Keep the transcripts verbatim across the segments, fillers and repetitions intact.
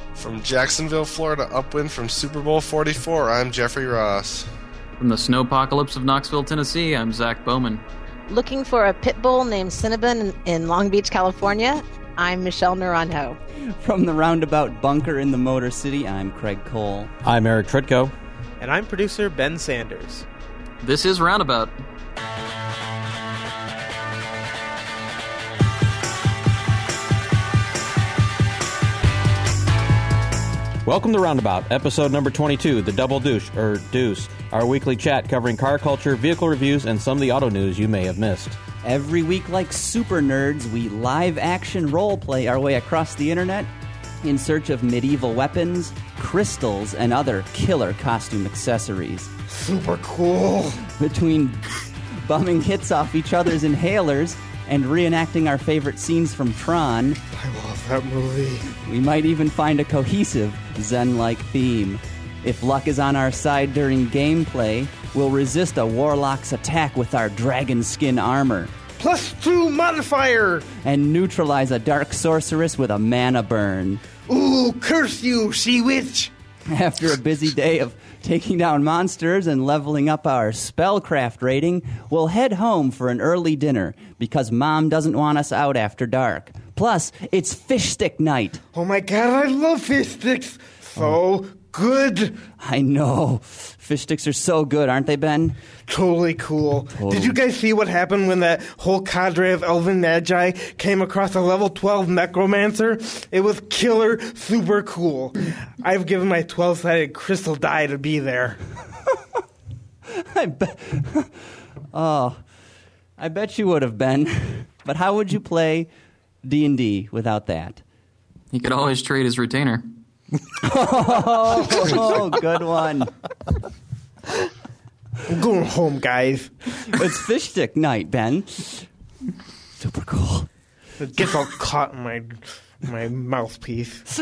From Jacksonville, Florida, upwind from Super Bowl forty-four, I'm Jeffrey Ross. From the snowpocalypse of Knoxville, Tennessee, I'm Zach Bowman. Looking for a pit bull named Cinnabon in Long Beach, California, I'm Michelle Naranjo. From the roundabout bunker in the Motor City, I'm Craig Cole. I'm Eric Tritko. And I'm producer Ben Sanders. This is Roundabout. Welcome to Roundabout, episode number twenty-two, the Double Douche, or Deuce, our weekly chat covering car culture, vehicle reviews, and some of the auto news you may have missed. Every week, like super nerds, we live-action role-play our way across the internet in search of medieval weapons, crystals, and other killer costume accessories. Super cool. Between bumming hits off each other's inhalers and reenacting our favorite scenes from Tron, I love that movie. We might even find a cohesive Zen-like theme. If luck is on our side during gameplay, we'll resist a warlock's attack with our dragon skin armor. Plus two modifier! And neutralize a dark sorceress with a mana burn. Ooh, curse you, she witch! After a busy day of taking down monsters and leveling up our spellcraft rating, we'll head home for an early dinner because Mom doesn't want us out after dark. Plus, it's fish stick night. Oh my god, I love fish sticks! So oh. good! I know. Fish sticks are so good, aren't they, Ben? Totally cool. Totally. Did you guys see what happened when that whole cadre of elven magi came across a level twelve necromancer? It was killer, super cool. I've given my twelve-sided crystal die to be there. I bet. Oh, I bet you would have been. But how would you play D and D without that? He could always trade his retainer. oh, oh, good one. I'm going home, guys. It's fish stick night, Ben. Super cool. It gets all caught in my my mouthpiece.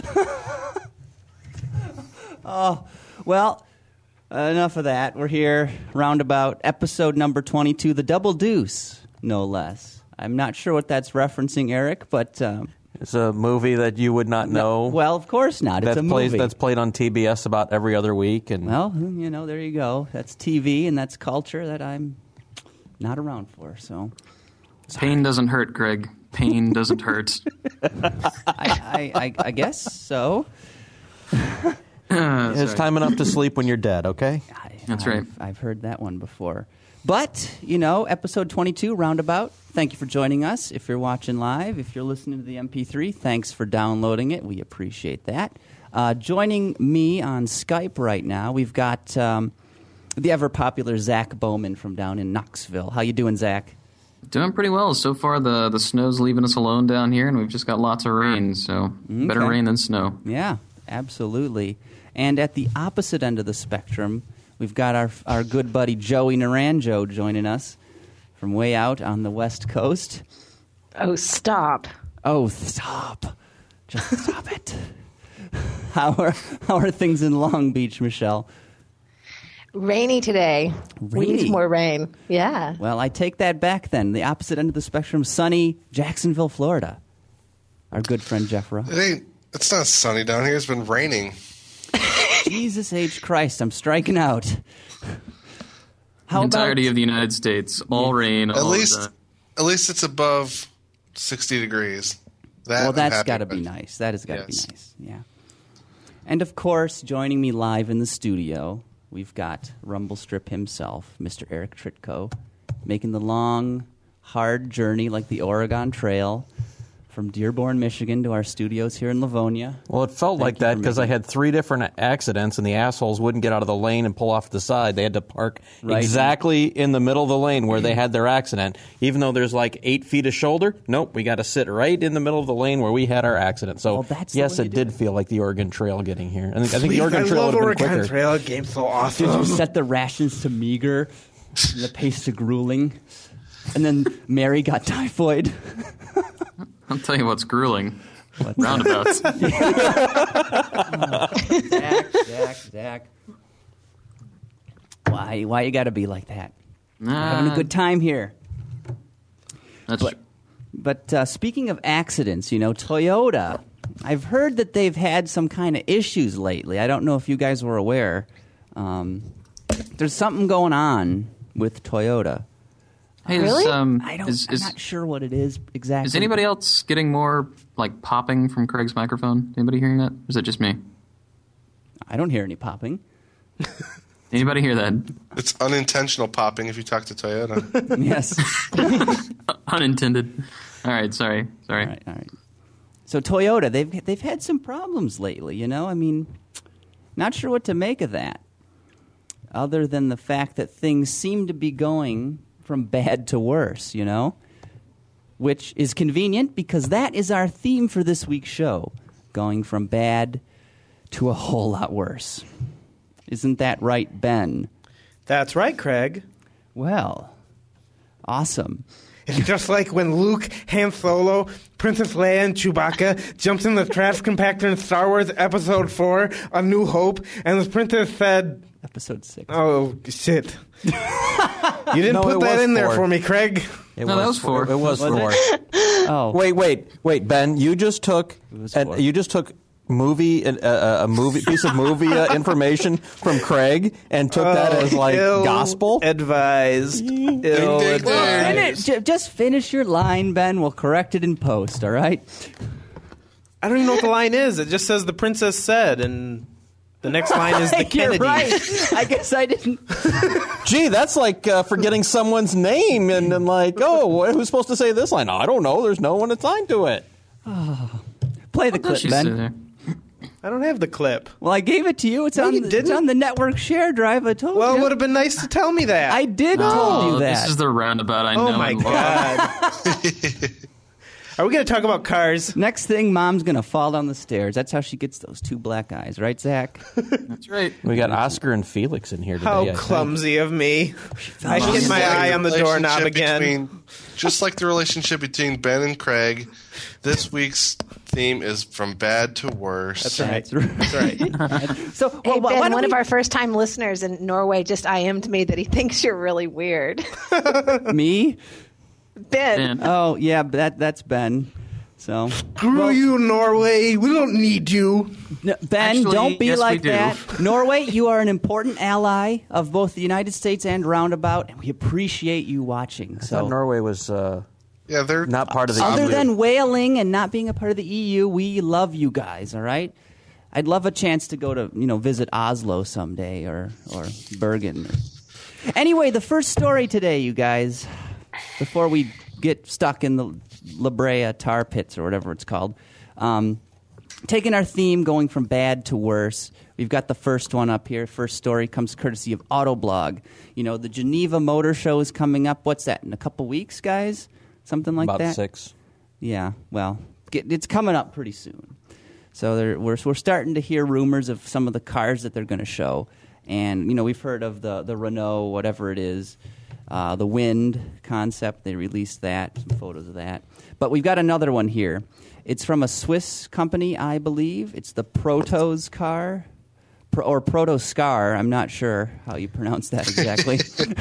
Oh, well, enough of that. We're here, roundabout, episode number twenty-two, the Double Deuce, no less. I'm not sure what that's referencing, Eric, but... Um, It's a movie that you would not know. No, well, of course not. It's that a plays, movie. That's played on T B S about every other week. And well, you know, there you go. That's T V and that's culture that I'm not around for. So, Pain doesn't hurt, Greg. Pain doesn't hurt. I, I, I, I guess so. uh, it's time enough to sleep when you're dead, okay? I, that's I've, right. I've heard that one before. But, you know, episode twenty-two, Roundabout, thank you for joining us. If you're watching live, if you're listening to the M P three, thanks for downloading it. We appreciate that. Uh, joining me on Skype right now, we've got um, the ever-popular Zach Bowman from down in Knoxville. How you doing, Zach? Doing pretty well. So far, the, the snow's leaving us alone down here, and we've just got lots of rain, so okay. Better rain than snow. Yeah, absolutely. And at the opposite end of the spectrum, we've got our our good buddy Joey Naranjo joining us from way out on the West Coast. Oh, stop. Oh, stop. Just stop it. How are, how are things in Long Beach, Michelle? Rainy today. Rainy? We need more rain. Yeah. Well, I take that back then. The opposite end of the spectrum, sunny Jacksonville, Florida. Our good friend Jeff Ross. It ain't, it's not sunny down here. It's been raining. Jesus H. Christ, I'm striking out. How the entirety about, of the United States, all rain. At all least, the... at least it's above sixty degrees. That well, I'm that's happy got to with. be nice. That has got to Yes. be nice. Yeah. And of course, joining me live in the studio, we've got Rumble Strip himself, Mister Eric Tritko, making the long, hard journey like the Oregon Trail from Dearborn, Michigan to our studios here in Livonia. Well, it felt Thank like you that for because I making- had three different accidents, and the assholes wouldn't get out of the lane and pull off the side. They had to park Right. exactly in the middle of the lane where they had their accident. Even though there's like eight feet of shoulder, nope, we got to sit right in the middle of the lane where we had our accident. So, Well, that's the yes, way it to did do it. feel like the Oregon Trail getting here. I think, I think Please, the Oregon I Trail love would have Oregon been quicker. Trail. Game's so awesome. Did you set the rations to meager, and the pace to grueling, and then Mary got typhoid? I'll tell you what's grueling. What's Roundabouts. Zach, Zach, Zach. Why, why you got to be like that? We're having a good time here. That's But, but uh, speaking of accidents, you know, Toyota I've heard that they've had some kind of issues lately. I don't know if you guys were aware. Um, there's something going on with Toyota. Hey, Really? Is, um, I don't. is, I'm is, not sure what it is exactly. is anybody else getting more like popping from Craig's microphone? Anybody hearing that? Or is it just me? I don't hear any popping. Anybody hear that? It's unintentional popping if you talk to Toyota. Yes. Unintended. All right, sorry, sorry. All right. All right. So Toyota, they've they've had some problems lately. You know, I mean, not sure what to make of that. Other than the fact that things seem to be going from bad to worse, you know, which is convenient because that is our theme for this week's show, going from bad to a whole lot worse. Isn't that right, Ben? That's right, Craig. Well, awesome. It's just like when Luke, Han Solo, Princess Leia, and Chewbacca jumped in the trash compactor in Star Wars Episode four, A New Hope, and the princess said... Episode six. Oh, shit. You didn't No, put it that was in there four. for me, Craig. It No, that was four. It was, Was four. Oh. Wait, wait, wait, Ben. You just took was an, four. you just took movie uh, uh, a movie piece of movie uh, information from Craig and took that as like Ill gospel. Advised. Ill ding, ding. advised. Finish, ju- just finish your line, Ben. We'll correct it in post, all right? I don't even know what the line is. It just says the princess said, and the next line is the You're Kennedy. right. I guess I didn't. Gee, that's like uh, forgetting someone's name and then like, oh, who's supposed to say this line? I don't know. There's no one assigned to it. Play the What clip, does she say Ben. there? I don't have the clip. Well, I gave it to you. It's, No, on, you the, it's didn't. on the network share drive. I told Well, it you. would have been nice to tell me that. I did Oh, told you that. This is the roundabout I oh know my and love. god. Are we going to talk about cars? Next thing, Mom's going to fall down the stairs. That's how she gets those two black eyes, right, Zach? That's right. We got Oscar and Felix in here today. I How think. clumsy of me. I on hit the my Just like eye on the doorknob relationship again. between- just like the relationship between Ben and Craig, this week's theme is from bad to worse. That's right. That's right. That's right. So, Hey, well, why Ben, don't one we- of our first time listeners in Norway just I M'd me that he thinks you're really weird. me? Ben. Ben. Oh, yeah, but that that's Ben. So, Screw you, Norway. We don't need you. no, Ben, Actually, don't be yes, we like do. that. Norway, you are an important ally of both the United States and Roundabout, and we appreciate you watching. I thought So, Norway was uh, Yeah, they're not part of the other E U. than whaling and not being a part of the E U, we love you guys. All right. I'd love a chance to go to you know visit Oslo someday or or Bergen. Anyway, the first story today, you guys, before we get stuck in the La Brea tar pits or whatever it's called, um, taking our theme, going from bad to worse. We've got the first one up here. First story comes courtesy of Autoblog. You know, the Geneva Motor Show is coming up. What's that, in a couple weeks, guys? Something like About that? six. Yeah, well, get, it's coming up pretty soon. So there, we're we're starting to hear rumors of some of the cars that they're going to show, and you know we've heard of the the Renault, whatever it is, uh, the Wind concept. They released that, some photos of that. But we've got another one here. It's from a Swiss company, I believe. It's the Protos car. Pro, or Protoscar, I'm not sure how you pronounce that exactly.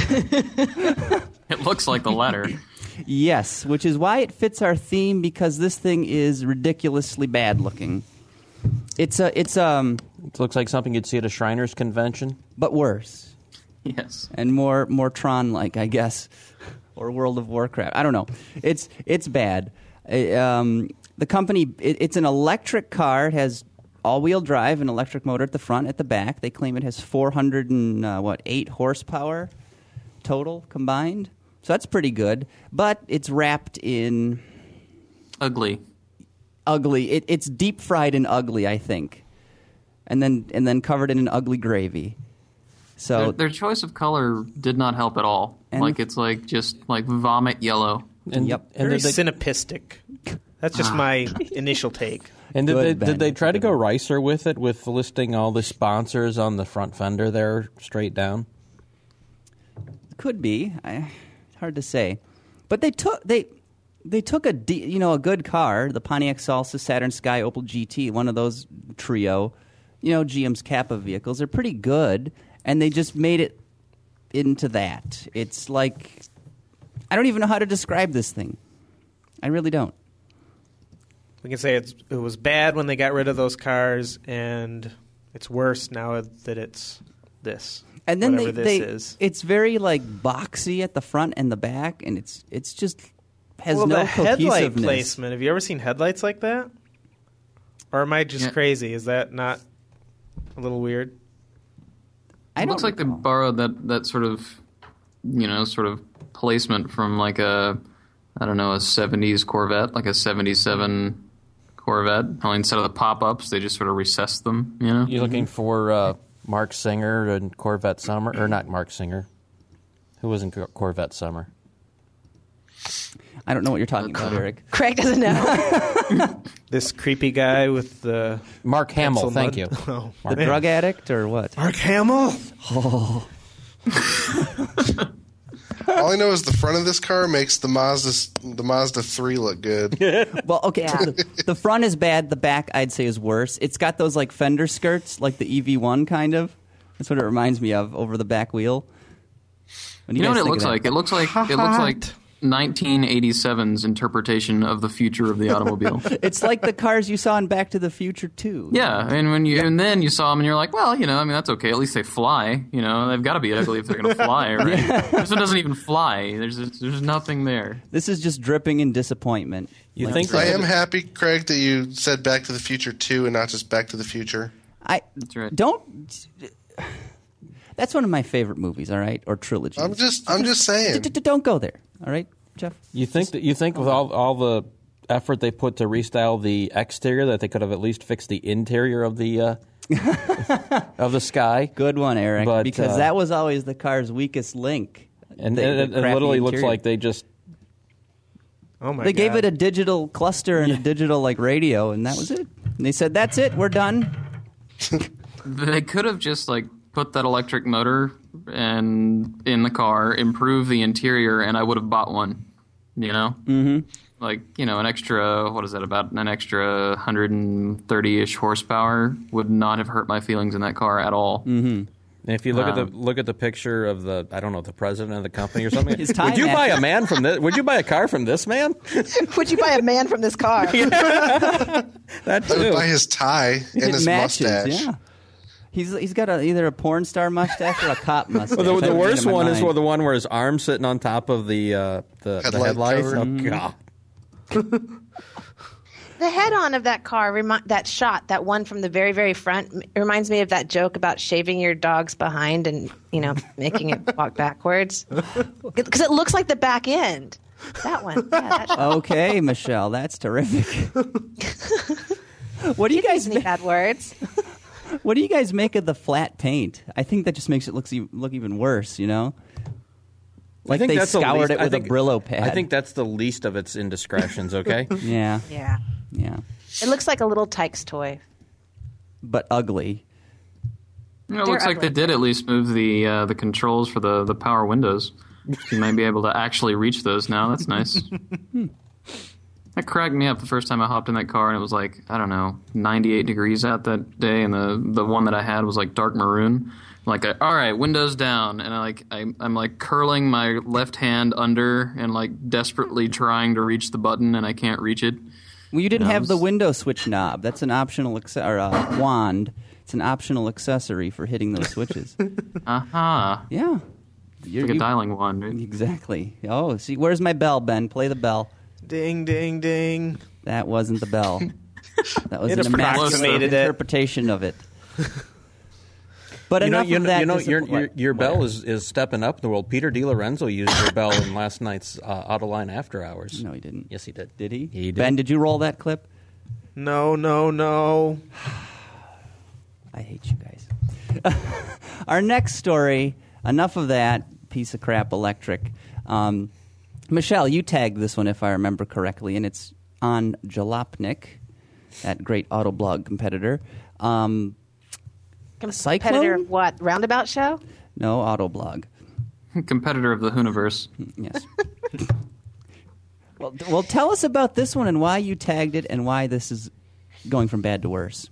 It looks like the latter. Yes, which is why it fits our theme because this thing is ridiculously bad looking. It's a, it's um, It looks like something you'd see at a Shriners convention. but worse Yes. and more more Tron like, I guess, or World of Warcraft. I don't know. It's it's bad. Uh, um, the company, it, it's an electric car. It has all-wheel drive, an electric motor at the front, at the back. They claim it has four hundred and uh, what eight horsepower total combined. So that's pretty good. But it's wrapped in Ugly. ugly. It, it's deep fried in ugly, I think, and then and then covered in an ugly gravy. So Their, their choice of color did not help at all. And- like it's like just like vomit yellow. And, Yep. And Very did they, cynipistic. That's just my initial take. and did Good, they, Ben. did they try to Good go Ricer with it, with listing all the sponsors on the front fender there straight down? could be. I, hard to say, but they took they they took a de- you know a good car, the Pontiac Salsa, Saturn Sky, Opel G T, one of those trio, you know G M's Kappa vehicles. They're pretty good, and they just made it into that. It's like I don't even know how to describe this thing. I really don't. we can say it's, it was bad when they got rid of those cars, and it's worse now that it's this. And then they, whatever they this is. it's very like boxy at the front and the back, and it's it's just has well, no the headlight cohesiveness. placement. Have you ever seen headlights like that? Or am I just Yeah. crazy? Is that not a little weird? I It don't looks like they recall. borrowed that, that sort of, you know, sort of placement from like a, I don't know, a seventies Corvette, like a seventy-seven Corvette. Only instead of the pop-ups, they just sort of recessed them, you know? You looking for uh, Mark Singer and Corvette Summer? Or not Mark Singer. Who was in Cor- Corvette Summer? I don't know what you're talking about, Eric. Craig doesn't know. This creepy guy with the Mark Hamill, pencil thank mud- you. Oh, The man. drug addict or what? Mark Hamill? All I know is the front of this car makes the Mazda the Mazda three look good. Well, okay, Yeah. so the, the front is bad. The back, I'd say, is worse. It's got those like fender skirts, like the E V one kind of. That's what it reminds me of over the back wheel. When You know guys what it think looks of that? like? It looks like it looks like nineteen eighty-seven's interpretation of the future of the automobile. It's like the cars you saw in Back to the Future two. Yeah, and when you and then you saw them and you're like, well, you know, I mean that's okay. At least they fly. You know, they've got to be ugly if they're going to fly, right? This one doesn't even fly. There's there's nothing there. This is just dripping in disappointment. You Like- think I that- am happy, Craig, that you said Back to the Future two and not just Back to the Future. I That's right. don't. That's one of my favorite movies. All right, or trilogies. I'm just I'm just saying. D- d- Don't go there. All right, Jeff. You think that you think with all all the effort they put to restyle the exterior that they could have at least fixed the interior of the uh, of the Sky? Good one, Eric. But, because uh, that was always the car's weakest link. And The- it, the it crappy literally looks interior. like they just Oh my They god. gave it a digital cluster and a digital like radio, and that was it. And they said, "That's it. We're done." They could have just like put that electric motor and in the car, improve the interior, and I would have bought one. You know, mm-hmm. like you know, an extra what is that about? An extra one hundred thirty-ish horsepower would not have hurt my feelings in that car at all. And if you look Um, at the look at the picture of the I don't know the president of the company or something, His tie would you match. buy a man from this? Would you buy a car from this man? Would you buy a man from this car? That I would too. buy his tie and It his matches. mustache. Yeah. He's he's got a, either a porn star mustache or a cop mustache. Well, the, I the read worst in my one is mind. the one where his arm's sitting on top of the uh, the, the Headlight headlights. cover. Oh, God. The head-on of that car, remi- that shot, that one from the very, very front, m- reminds me of that joke about shaving your dog's behind and, you know, making it walk backwards. Because it looks like the back end. That one. Yeah, that shot. Okay, Michelle, that's terrific. What do you guys Any make, bad words? What do you guys make of the flat paint? I think that just makes it look e- look even worse. You know, like I think they that's the scoured least- it I with think- a Brillo pad. I think that's the least of its indiscretions. Okay. Yeah, Yeah. yeah, It looks like a little Tykes toy. but ugly. You know, it They're looks like ugly. they did at least move the uh, the controls for the, the power windows. You might be able to actually reach those now. That's nice. That cracked me up the first time I hopped in that car, and it was like, I don't know, ninety-eight degrees out that day, and the, the one that I had was like dark maroon. Like, I, all right, windows down, and I like I, I'm like curling my left hand under and like desperately trying to reach the button, and I can't reach it. Well, you didn't No, have the it's- window switch knob. That's an optional acce- or a wand. It's an optional accessory for hitting those switches. Aha! Yeah, You're, Like a you- dialing wand. Right? exactly. Oh, see, where's my bell, Ben? Play the bell. Ding, ding, ding. That wasn't the bell. That was It an immaculate approximated it. interpretation of it. But You know, enough you of know, that. you know disappoint- your, your, your what? bell is, is stepping up in the world. Peter DiLorenzo used your bell in last night's uh, Autoline After Hours. No, he didn't. Yes, he did. Did he? He did. Ben, did you roll that clip? No, no, no. I hate you guys. Our next story, enough of that piece of crap electric. Um, Michelle, you tagged this one if I remember correctly, and it's on Jalopnik, that great Autoblog competitor. Um, Competitor Cyclone? of what? Roundabout show? no, Autoblog. Competitor of the Hooniverse. Yes. well, t- well, tell us about this one and why you tagged it and why this is going from bad to worse.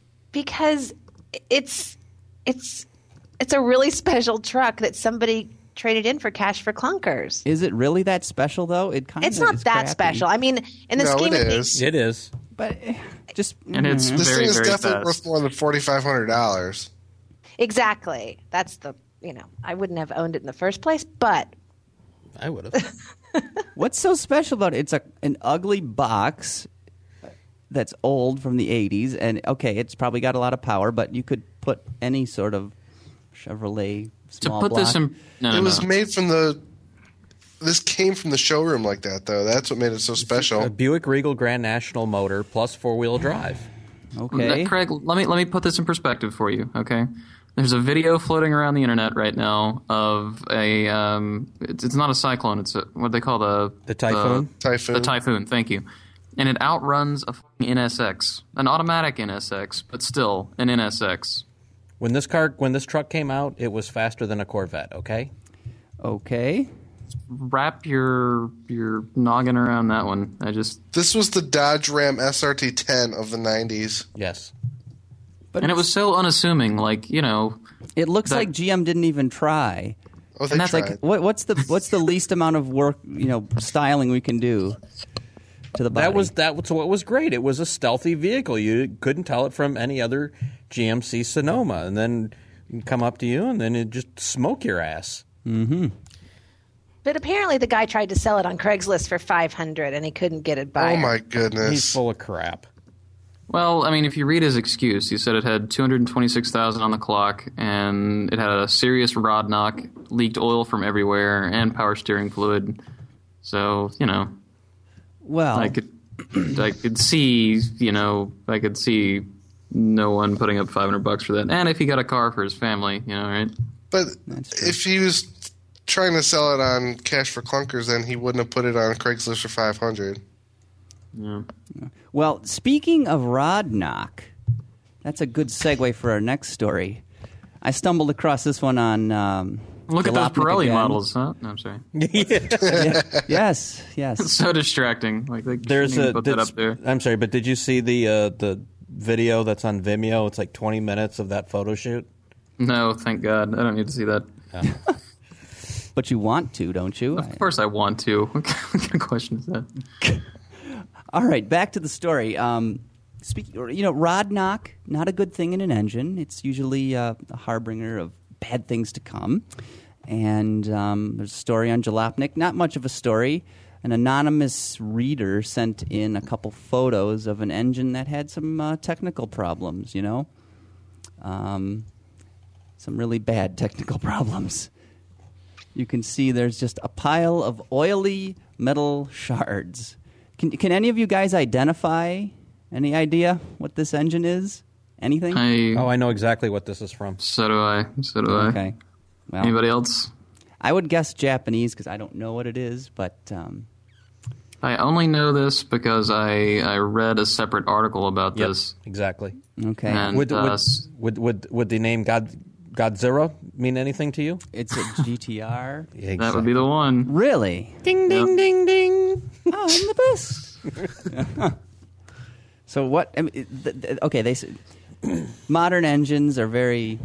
Because it's it's it's a really special truck that somebody trade it in for cash for clunkers. Is it really that special, though? It kind It's of not is that crappy. special. I mean, in the No, scheme it of is. things, It is. But eh, just And it's This very, thing is very definitely fast. worth more than forty-five hundred dollars. exactly. That's the, you know, I wouldn't have owned it in the first place, but I would have. what's so special about it? It's a an ugly box that's old from the eighties, and okay, it's probably got a lot of power, but you could put any sort of Chevrolet To small put block. this in, no, no, It was no. made from the. This came from the showroom like that, though. That's what made it so A special. Buick Regal Grand National motor plus four-wheel drive. Okay. Uh, Craig, let me let me put this in perspective for you. Okay, there's a video floating around the internet right now of a. Um, it's, it's not a Cyclone. It's a, what they call the The Typhoon? Typhoon. The Typhoon. Thank you. And it outruns a fucking N S X, an automatic N S X, but still an N S X. When this car, when this truck came out, it was faster than a Corvette. Okay. Okay. Wrap your your noggin around that one. I just This was the Dodge Ram S R T ten of the nineties. Yes. But and it it's- was so unassuming. Like you know, It looks that- like G M didn't even try. Oh, they And that's tried. like- What, what's the what's the least amount of work, you know, styling we can do to the body? That was that was what was great. It was a stealthy vehicle. You couldn't tell it from any other G M C Sonoma, and then it'd come up to you, and then it just smoke your ass. but apparently the guy tried to sell it on Craigslist for five hundred, and he couldn't get it by. Oh my goodness. He's full of crap. well, I mean, if you read his excuse, he said it had two hundred twenty-six thousand on the clock, and it had a serious rod knock, leaked oil from everywhere, and power steering fluid. So you know, well. I could I could see you know I could see no one putting up five hundred bucks for that, and if he got a car for his family, you know, right? But true. if he was trying to sell it on Cash for Clunkers, then he wouldn't have put it on Craigslist for five hundred. Yeah. Well, speaking of rod knock, that's a good segue for our next story. I stumbled across this one on. Um, Look at those Jalopnik Pirelli again. models, huh? No, I'm sorry. Yes, yes. It's so distracting. Like they There's shouldn't a. even put did- that up there. I'm sorry, but did you see the uh, the video that's on Vimeo? It's like twenty minutes of that photo shoot. No, thank God. I don't need to see that. But you want to, don't you? Of course I want to. What kind of question is that? All right, back to the story. Um, speak, you know, rod knock, not a good thing in an engine. It's usually uh, a harbinger of bad things to come. And um, there's a story on Jalopnik, not much of a story. An anonymous reader sent in a couple photos of an engine that had some uh, technical problems, you know? Um, some really bad technical problems. You can see there's just a pile of oily metal shards. Can, can any of you guys identify, any idea what this engine is? Anything? I, Oh, I know exactly what this is from. so do I. So do I. Okay. Well, Anybody else? I would guess Japanese because I don't know what it is, but um, I only know this because I, I read a separate article about Yep, this. exactly. okay. And Would, uh, would, s- would would would the name God Godzilla mean anything to you? It's a G T R. that would be the one. Really? ding ding ding ding. Oh, I'm the best. So what? I mean, it- th- th- okay, they said modern engines are very.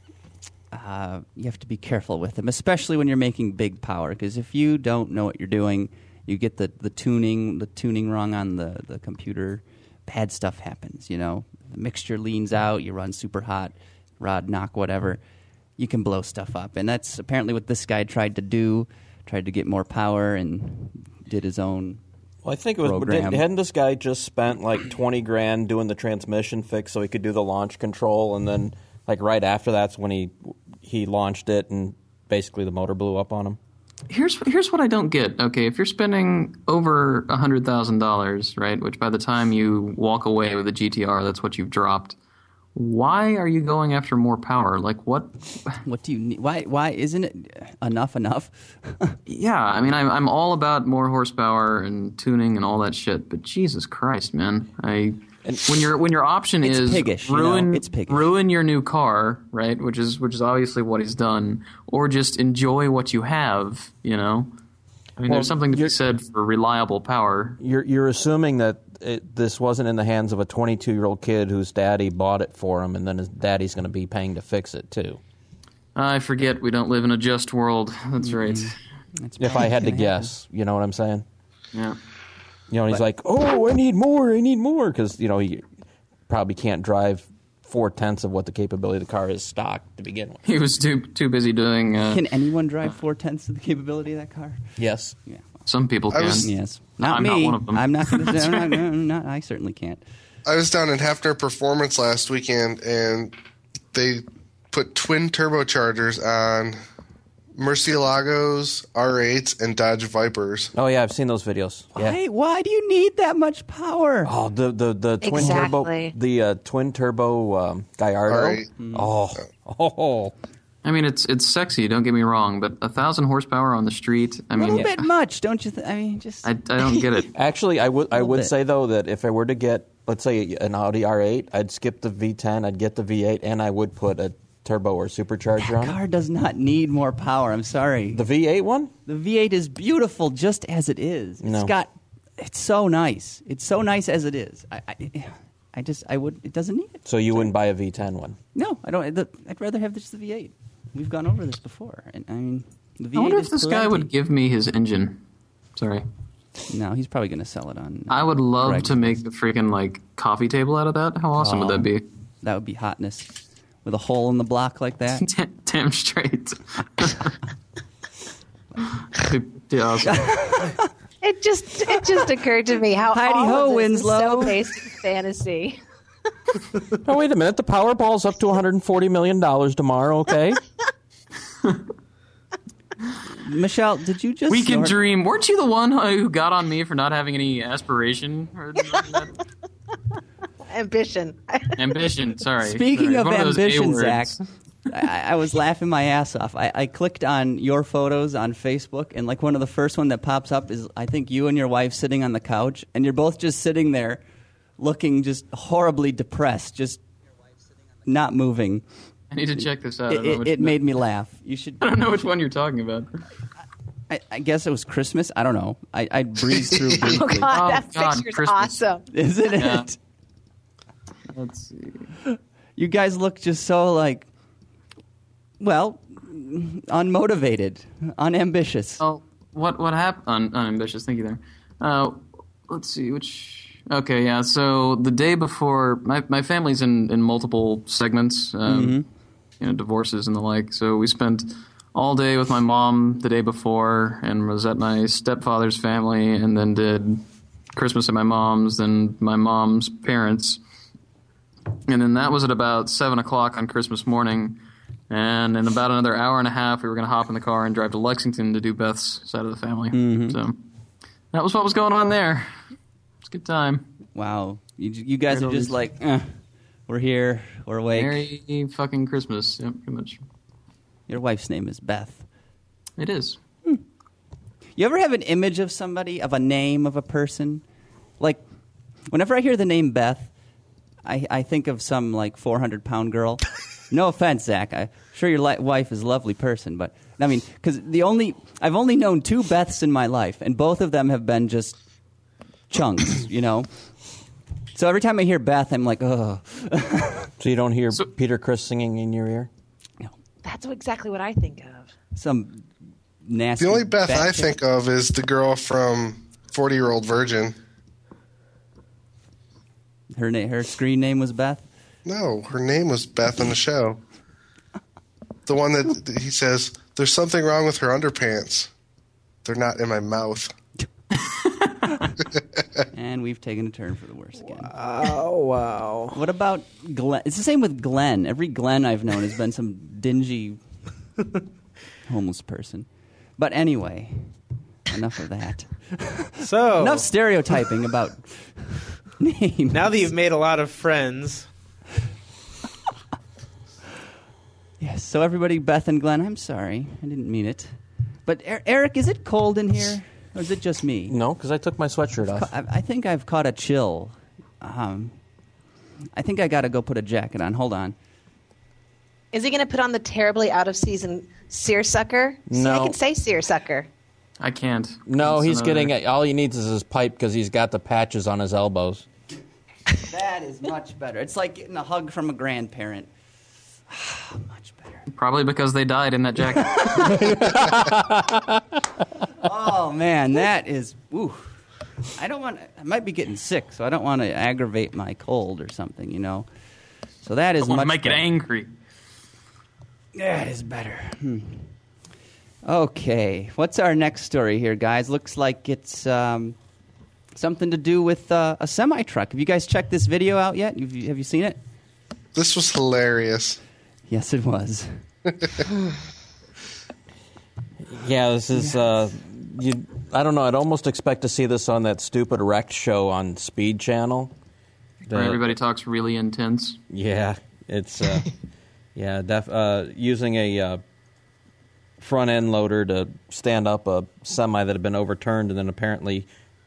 Uh, you have to be careful with them, especially when you're making big power. Because if you don't know what you're doing, you get the, the tuning the tuning wrong on the, the computer. Bad stuff happens. You know, the mixture leans out. You run super hot, rod knock, whatever. You can blow stuff up, and that's apparently what this guy tried to do. Tried to get more power and did his own. Well, I think it was. Program. Hadn't this guy just spent like twenty grand doing the transmission fix so he could do the launch control, and then like right after that's when he he launched it, and basically the motor blew up on him. Here's here's what I don't get. Okay, if you're spending over a hundred thousand dollars, right, which by the time you walk away with a G T R, that's what you've dropped. Why are you going after more power? Like what? What do you need? Why? Why isn't it enough? Enough? Yeah, I mean, I'm I'm all about more horsepower and tuning and all that shit. But Jesus Christ, man, I when your when your option It's is piggish, you know? ruin It's piggish. ruin your new car, right? Which is which is obviously what he's done, or just enjoy what you have. You know, I mean, Well, there's something to be you're- said for reliable power. You're you're assuming that it, this wasn't in the hands of a twenty-two year old kid whose daddy bought it for him, and then his daddy's going to be paying to fix it too. I forget we don't live in a just world. That's right. That's If I had to guess, you know what I'm saying? Yeah. You know, and he's like, oh, I need more, I need more, because, you know, he probably can't drive four-tenths of what the capability of the car is stock to begin with. He was too too busy doing. Uh, Can anyone drive four-tenths of the capability of that car? Yes. Yeah. some people I can. was- Yes. Not I'm me. not one of them. I'm not going to. I'm not, I'm not. I certainly can't. I was down in Hefner Performance last weekend, and they put twin turbochargers on Murcielagos, R eights, and Dodge Vipers. Oh, yeah, I've seen those videos. Yeah. Why? Why do you need that much power? Oh, the the, the twin Exactly. turbo, the uh, twin turbo um, Gallardo. R eight. Oh, oh, I mean, it's it's sexy. Don't get me wrong, but a thousand horsepower on the street. I A mean, little bit much, don't you? Th- I mean, just. I, I don't get it. Actually, I would I little would bit. say though that if I were to get, let's say, an Audi R eight, I'd skip the V ten, I'd get the V eight, and I would put a turbo or supercharger that on it. car does not need more power. I'm sorry. The V eight one? The V eight is beautiful just as it is. It's No. got. It's so nice. It's so nice as it is. I. I, I just. I would. It doesn't need it. So you wouldn't buy a V ten one? No, I don't. The, I'd rather have just the V eight. We've gone over this before, and I mean, the V eight I wonder is if this plenty. guy would give me his engine. Sorry. No, he's probably going to sell it on. I would love Correct. to make the freaking like coffee table out of that. How awesome would that be? That would be hotness, with a hole in the block like that. Damn, damn straight. Yeah, awesome. It just it just occurred to me how Heidi all ho, of this Winslow. is so based in fantasy. Oh, wait a minute. The Powerball's up to one hundred forty million dollars tomorrow, okay? Michelle, did you just? We can snort? dream. Weren't you the one who got on me for not having any aspiration or Ambition. ambition? Sorry. Speaking Sorry. of One those A ambition, words. Zach, I, I was laughing my ass off. I, I clicked on your photos on Facebook, and like one of the first one that pops up is I think you and your wife sitting on the couch, and you're both just sitting there, looking just horribly depressed, just not moving. I need to check this out. I It, don't know it, which- it made me laugh. You should. I don't know which one you're talking about. I, I guess it was Christmas. I don't know. I, I breezed through Oh briefly. God, Oh, that God, picture's Christmas. awesome. Isn't Yeah. it? Let's see. You guys look just so like, well, unmotivated, unambitious. Oh, what what happened? Un- unambitious. Thank you there. Uh, let's see which. Okay, yeah. So the day before, my my family's in in multiple segments, um, you know, divorces and the like. So we spent all day with my mom the day before, and was at my stepfather's family, and then did Christmas at my mom's, then my mom's parents, and then that was at about seven o'clock on Christmas morning. And in about another hour and a half, we were going to hop in the car and drive to Lexington to do Beth's side of the family. So that was what was going on there. It's a good time. Wow, you, you guys Heard are all just these- like, eh, we're here, we're awake. Merry fucking Christmas. Yep, pretty much. Your wife's name is Beth. It is. You ever have an image of somebody, of a name of a person? Like, whenever I hear the name Beth, I, I think of some like four hundred pound girl. No offense, Zach. I'm sure your li- wife is a lovely person, but I mean, because the only I've only known two Beths in my life, and both of them have been just chunks, you know. So every time I hear Beth, I'm like, oh. So you don't hear So- Peter Criss singing in your ear? That's exactly what I think of. Some nasty. The only Beth fat I chick. think of is the girl from forty Year Old Virgin. her na- her screen name was Beth. No, her name was Beth in the show. The one that that he says, there's something wrong with her underpants. They're not in my mouth. And we've taken a turn for the worse again. Oh, wow. What about Glenn? It's the same with Glenn. Every Glenn I've known has been some dingy homeless person. But anyway, enough of that. So, Enough stereotyping about names. now that you've made a lot of friends, Yes, so everybody, Beth and Glenn, I'm sorry. I didn't mean it. But Er- Eric, is it cold in here? Or is it just me? No, because I took my sweatshirt off. I, I think I've caught a chill. Um, I think I got to go put a jacket on. Hold on. Is he going to put on the terribly out of season seersucker? See, I No. can say seersucker. I can't. No, That's he's another- getting all he needs is his pipe because he's got the patches on his elbows. That is much better. It's like getting a hug from a grandparent. Much better. Probably because they died in that jacket. Oh man, that is. Ooh. I don't want. I might be getting sick, so I don't want to aggravate my cold or something. You know. So that is I want much to make better. it angry. That is better. Hmm. Okay, what's our next story here, guys? Looks like it's um, something to do with uh, a semi truck. Have you guys checked this video out yet? Have you, have you seen it? This was hilarious. Yes, it was. Yeah, this is. Uh, you. I don't know. I'd almost expect to see this on that stupid wrecked show on Speed Channel. Where The- everybody talks really intense. Yeah, it's. Uh, yeah, def, uh, using a uh, front end loader to stand up a semi that had been overturned, and then apparently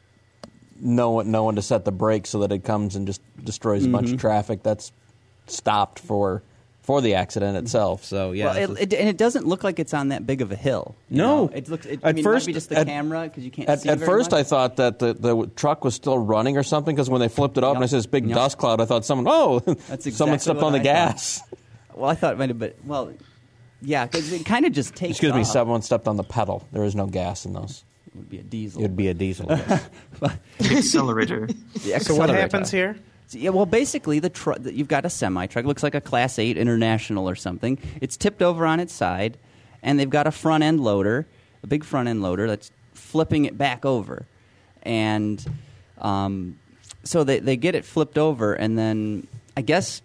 no one, no one to set the brakes so that it comes and just destroys a bunch of traffic. That's stopped for for the accident itself. So yeah, Well, this it, is- it, and it doesn't look like it's on that big of a hill. you No. know? it looks. It, I At mean, first- it might be just the at- camera because you can't At, see at very first, much. I thought that the, the truck was still running or something because when they flipped it up Yep. and I said this big Yep. dust cloud, I thought someone, oh, That's someone exactly stepped what on the I gas. Well, I thought it might have been. Well, yeah, because it kind of just takes. Excuse me, off. someone stepped on the pedal. There is no gas in those. It would be a diesel. It would be a diesel. Yes. Accelerator. The So what accelerator. happens here? So, yeah, well, basically, the tr- you've got a semi truck. It looks like a Class eight International or something. It's tipped over on its side, and they've got a front end loader, a big front end loader that's flipping it back over, and um, so they they get it flipped over, and then I guess.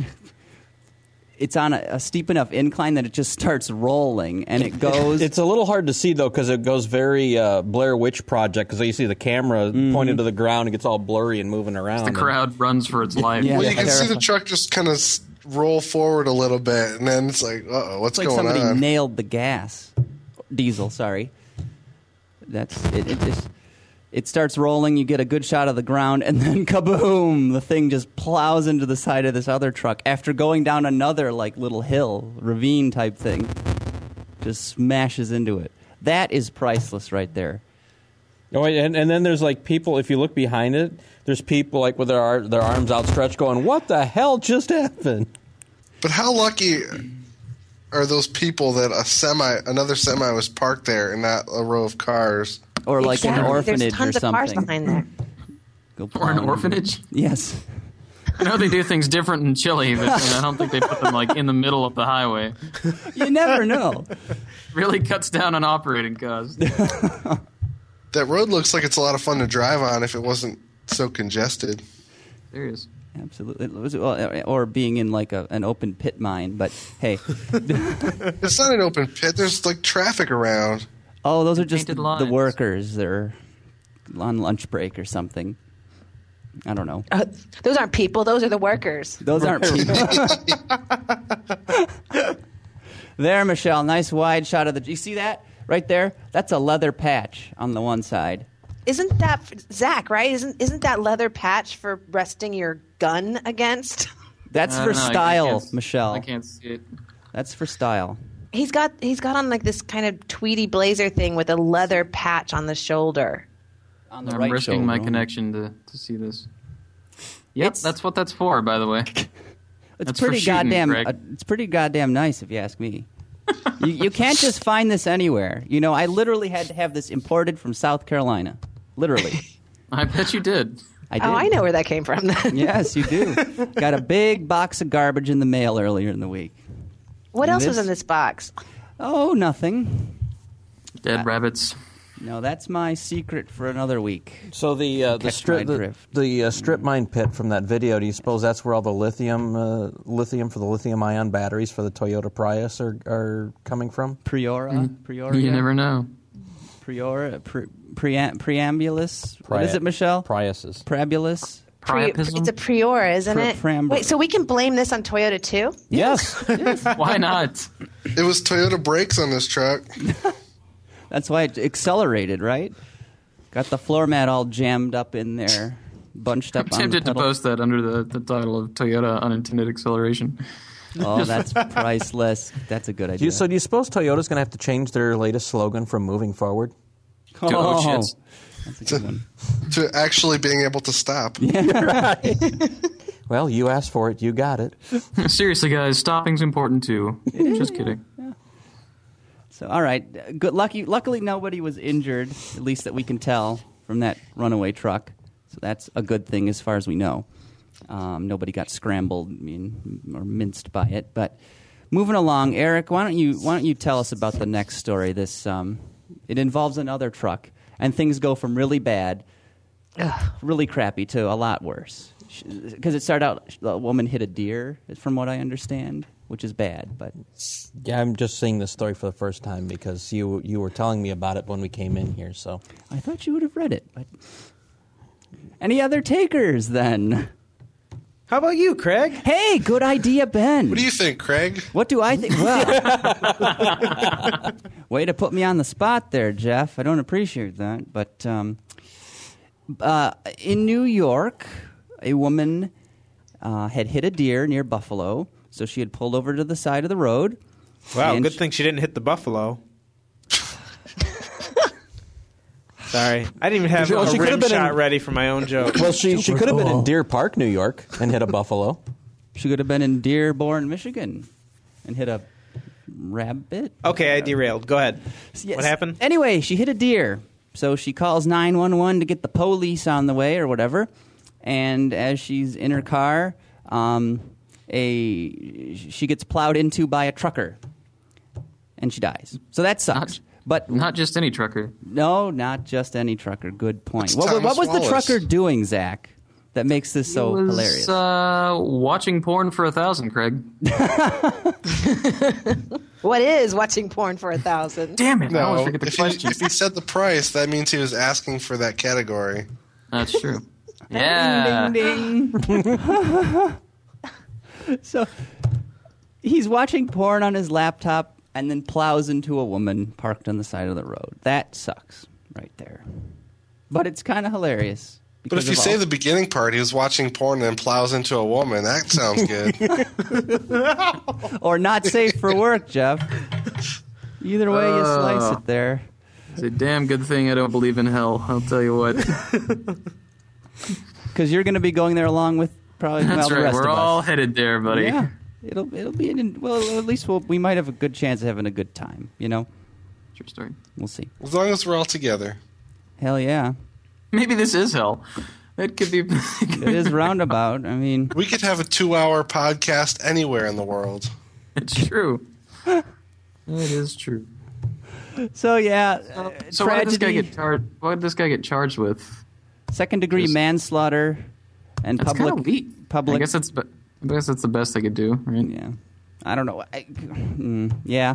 It's on a, a steep enough incline that it just starts rolling, and it goes. It's a little hard to see, though, because it goes very uh, Blair Witch Project, because you see the camera Mm-hmm. pointed to the ground and gets all blurry and moving around. The and- crowd runs for its life. Yeah. Well, you can see terrifying. the truck just kind of roll forward a little bit, and then it's like, uh-oh, what's It's like going somebody on? nailed the gas, diesel. Sorry, that's it. It just it starts rolling. You get a good shot of the ground, and then kaboom! The thing just plows into the side of this other truck after going down another like little hill, ravine type thing. Just smashes into it. That is priceless, right there. Oh, and, and then there's like people, if you look behind it, there's people like with their, ar- their arms outstretched going, what the hell just happened? But how lucky are those people that a semi, another semi was parked there and not a row of cars? Or like Exactly. an orphanage There's tons or of cars something. behind there. Go Or an plowing. orphanage. Yes. I know they do things different in Chile, but I don't think they put them like in the middle of the highway. You never know. Really cuts down on operating costs. That road looks like it's a lot of fun to drive on if it wasn't so congested. Serious. Absolutely. It was- well, Or being in like a, an open pit mine. But hey, It's not an open pit. There's like traffic around. oh, those are just Painted the, lines. the workers. They're on lunch break or something. I don't know. Uh, those aren't people. Those are the workers. Those aren't people. There, Michelle. Nice wide shot of the. You see that right there? That's a leather patch on the one side. Isn't that Zach? Right? Isn't isn't that leather patch for resting your gun against? That's I for don't know, I style, can't- Michelle. I can't see it. That's for style. He's got he's got on like this kind of tweedy blazer thing with a leather patch on the shoulder. On the I'm right risking shoulder. my connection to, to see this. Yep, It's- that's what that's for, by the way. It's That's for pretty shooting, goddamn. Greg. Uh, it's pretty goddamn nice, if you ask me. you, you can't just find this anywhere. You know, I literally had to have this imported from South Carolina. Literally, I bet you did. I did. Oh, I know where that came from. Then. Yes, you do. Got a big box of garbage in the mail earlier in the week. What else was This- in this box? Oh, nothing. Dead rabbits. No, that's my secret for another week. So the uh, the Catch strip my the, drift. the uh, strip mine pit from that video. Do you suppose that's where all the lithium uh, lithium for the lithium ion batteries for the Toyota Prius are, are coming from? Priora, Priora, You never know. Priora, pre, pre, preambulus. What is it, Michelle? Priuses. Preambulus. Pri- Priapism? it's a Priora, isn't Pri- it? Pram- Wait, so we can blame this on Toyota too? Yes. Why not? It was Toyota brakes on this truck. That's why it accelerated, right? Got the floor mat all jammed up in there, bunched up I'm on the tempted to pedal. post that under the, the title of Toyota Unintended Acceleration. Oh, that's priceless. That's a good Do idea. you, so do you suppose Toyota's going to have to change their latest slogan from moving forward? To oh, shits. That's a good one. To actually being able to stop. Well, you asked for it. You got it. Seriously, guys, stopping's important too. Just kidding. So, all right. Good. Lucky. Luckily, nobody was injured, at least that we can tell from that runaway truck. So that's a good thing as far as we know. Um, nobody got scrambled, I mean, or minced by it. But moving along, Eric, why don't you why don't you tell us about the next story? This um, it involves another truck, and things go from really bad, ugh, really crappy, to a lot worse. Because it started out, a woman hit a deer, from what I understand, which is bad. But yeah, I'm just seeing this story for the first time because you you were telling me about it when we came in here. So I thought you would have read it. But any other takers then? How about you, Craig? Hey, good idea, Ben. What do you think, Craig? What do I think? Well, way to put me on the spot there, Jeff. I don't appreciate that. But um, uh, in New York, a woman uh, had hit a deer near Buffalo, so she had pulled over to the side of the road. Wow, and good she- thing she didn't hit the buffalo. Sorry, I didn't even have Well, a she could've rim been shot in- ready for my own joke. well, she she could have been in Deer Park, New York, and hit a buffalo. She could have been in Dearborn, Michigan, and hit a rabbit. Okay, I derailed. Go ahead. Yes. What happened? Anyway, she hit a deer. So she calls nine one one to get the police on the way or whatever. And as she's in her car, um, a she gets plowed into by a trucker. And she dies. So that sucks. Not- but Not just any trucker. no, not just any trucker. Good point. It's What, what Thomas was the Wallace. trucker doing, Zach, that makes this so He was, hilarious? Uh, watching porn for a thousand, Craig. What is watching porn for a thousand? Damn it! I always No, forget the if he, question. if he said the price, that means he was asking for that category. That's true. Yeah. Ding, ding, ding. So he's watching porn on his laptop and then plows into a woman parked on the side of the road. That sucks right there. But it's kind of hilarious. But if you of say all- the beginning part, he was watching porn and then plows into a woman, that sounds good. Or not safe for work, Jeff. Either way you slice Uh. it there. It's a damn good thing I don't believe in hell. I'll tell you what. Because you're going to be going there along with probably well, That's the right. rest We're of all us. headed there, buddy. Yeah. It'll it'll be an, well at least we'll, we might have a good chance of having a good time, you know? True story. We'll see. As long as we're all together. Hell yeah. Maybe this is hell. It could be. It is roundabout. I mean, We could have a two-hour podcast anywhere in the world. It's true. It is true. so yeah, uh, So what did this guy tragedy, get charged? What did this guy get charged with? second degree Just- manslaughter and That's public kind of weak. public I guess that's. be- I guess that's the best they could do, right? yeah. I don't know. I, mm, yeah.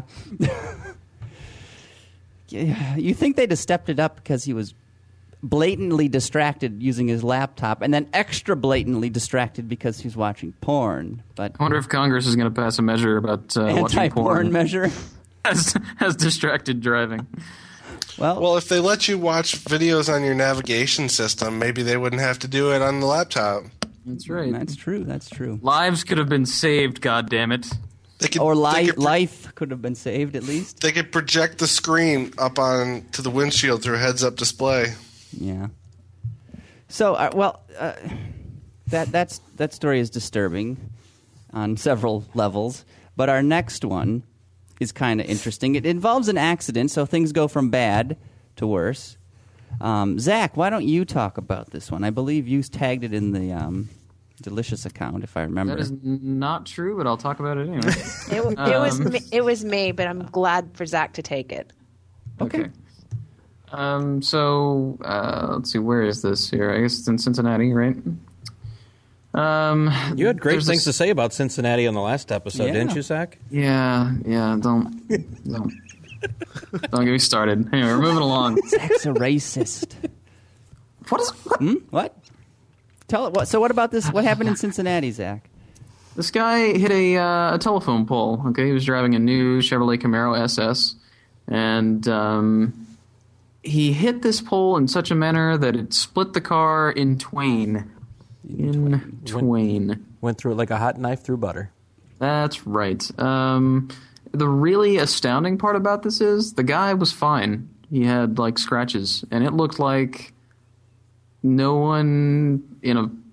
Yeah. You think they'd have stepped it up because he was blatantly distracted using his laptop and then extra blatantly distracted because he was watching porn. But I wonder if Congress is going to pass a measure about uh, watching anti-porn porn measure. as, as distracted driving. Well, Well, if they let you watch videos on your navigation system, maybe they wouldn't have to do it on the laptop. That's right. that's true. That's true. Lives could have been saved. God damn it! They could, Or they li- could, pro- life could have been saved at least. They could project the screen up on to the windshield through a heads-up display. Yeah. So, uh, well, uh, that that's that story is disturbing on several levels. But our next one is kind of interesting. It involves an accident, so things go from bad to worse. Um, Zach, why don't you talk about this one? I believe you tagged it in the um, Delicious account, if I remember. That is n- not true, but I'll talk about it anyway. It, w- it was Um, me, it was me, but I'm glad for Zach to take it. Okay. Um. So uh, let's see. Where is this here? I guess it's in Cincinnati, right? Um. You had great there's things a- to say about Cincinnati on the last episode, Yeah. didn't you, Zach? Yeah. Yeah. Don't. Don't. Don't get me started. Anyway, we're moving along. Zach's a racist. What is? What? Hmm? What? Tell it. What? So, what about this? What happened in Cincinnati, Zach? This guy hit a uh, a telephone pole. Okay, he was driving a new Chevrolet Camaro S S, and um, he hit this pole in such a manner that it split the car in twain. In twain. Went through it like a hot knife through butter. That's right. Um, the really astounding part about this is the guy was fine. He had like scratches, and it looked like no one in a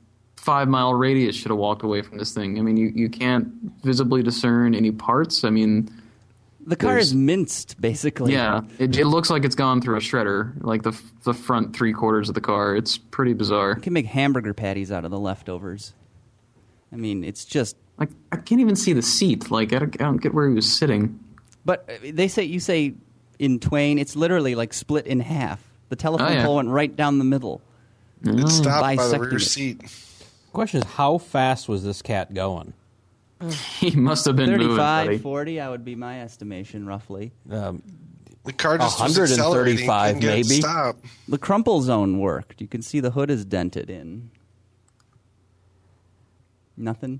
five mile radius should have walked away from this thing. I mean, you, you can't visibly discern any parts. I mean, the car there's- is minced, basically. yeah, it, it looks like it's gone through a shredder, like the the front three quarters of the car. It's pretty bizarre. You can make hamburger patties out of the leftovers. I mean, it's just. Like, I can't even see the seat. Like, I don't, I don't get where he was sitting. But uh, they say you say in twain. It's literally like split in half. The telephone Oh, yeah. pole went right down the middle. It stopped by the bisecting rear it. seat. Question is, how fast was this cat going? He must have been moving, thirty-five, buddy. forty, I would be my estimation, roughly. Um, The car just was one thirty-five accelerating, couldn't get it to maybe. Stop. The crumple zone worked. You can see the hood is dented in. Nothing?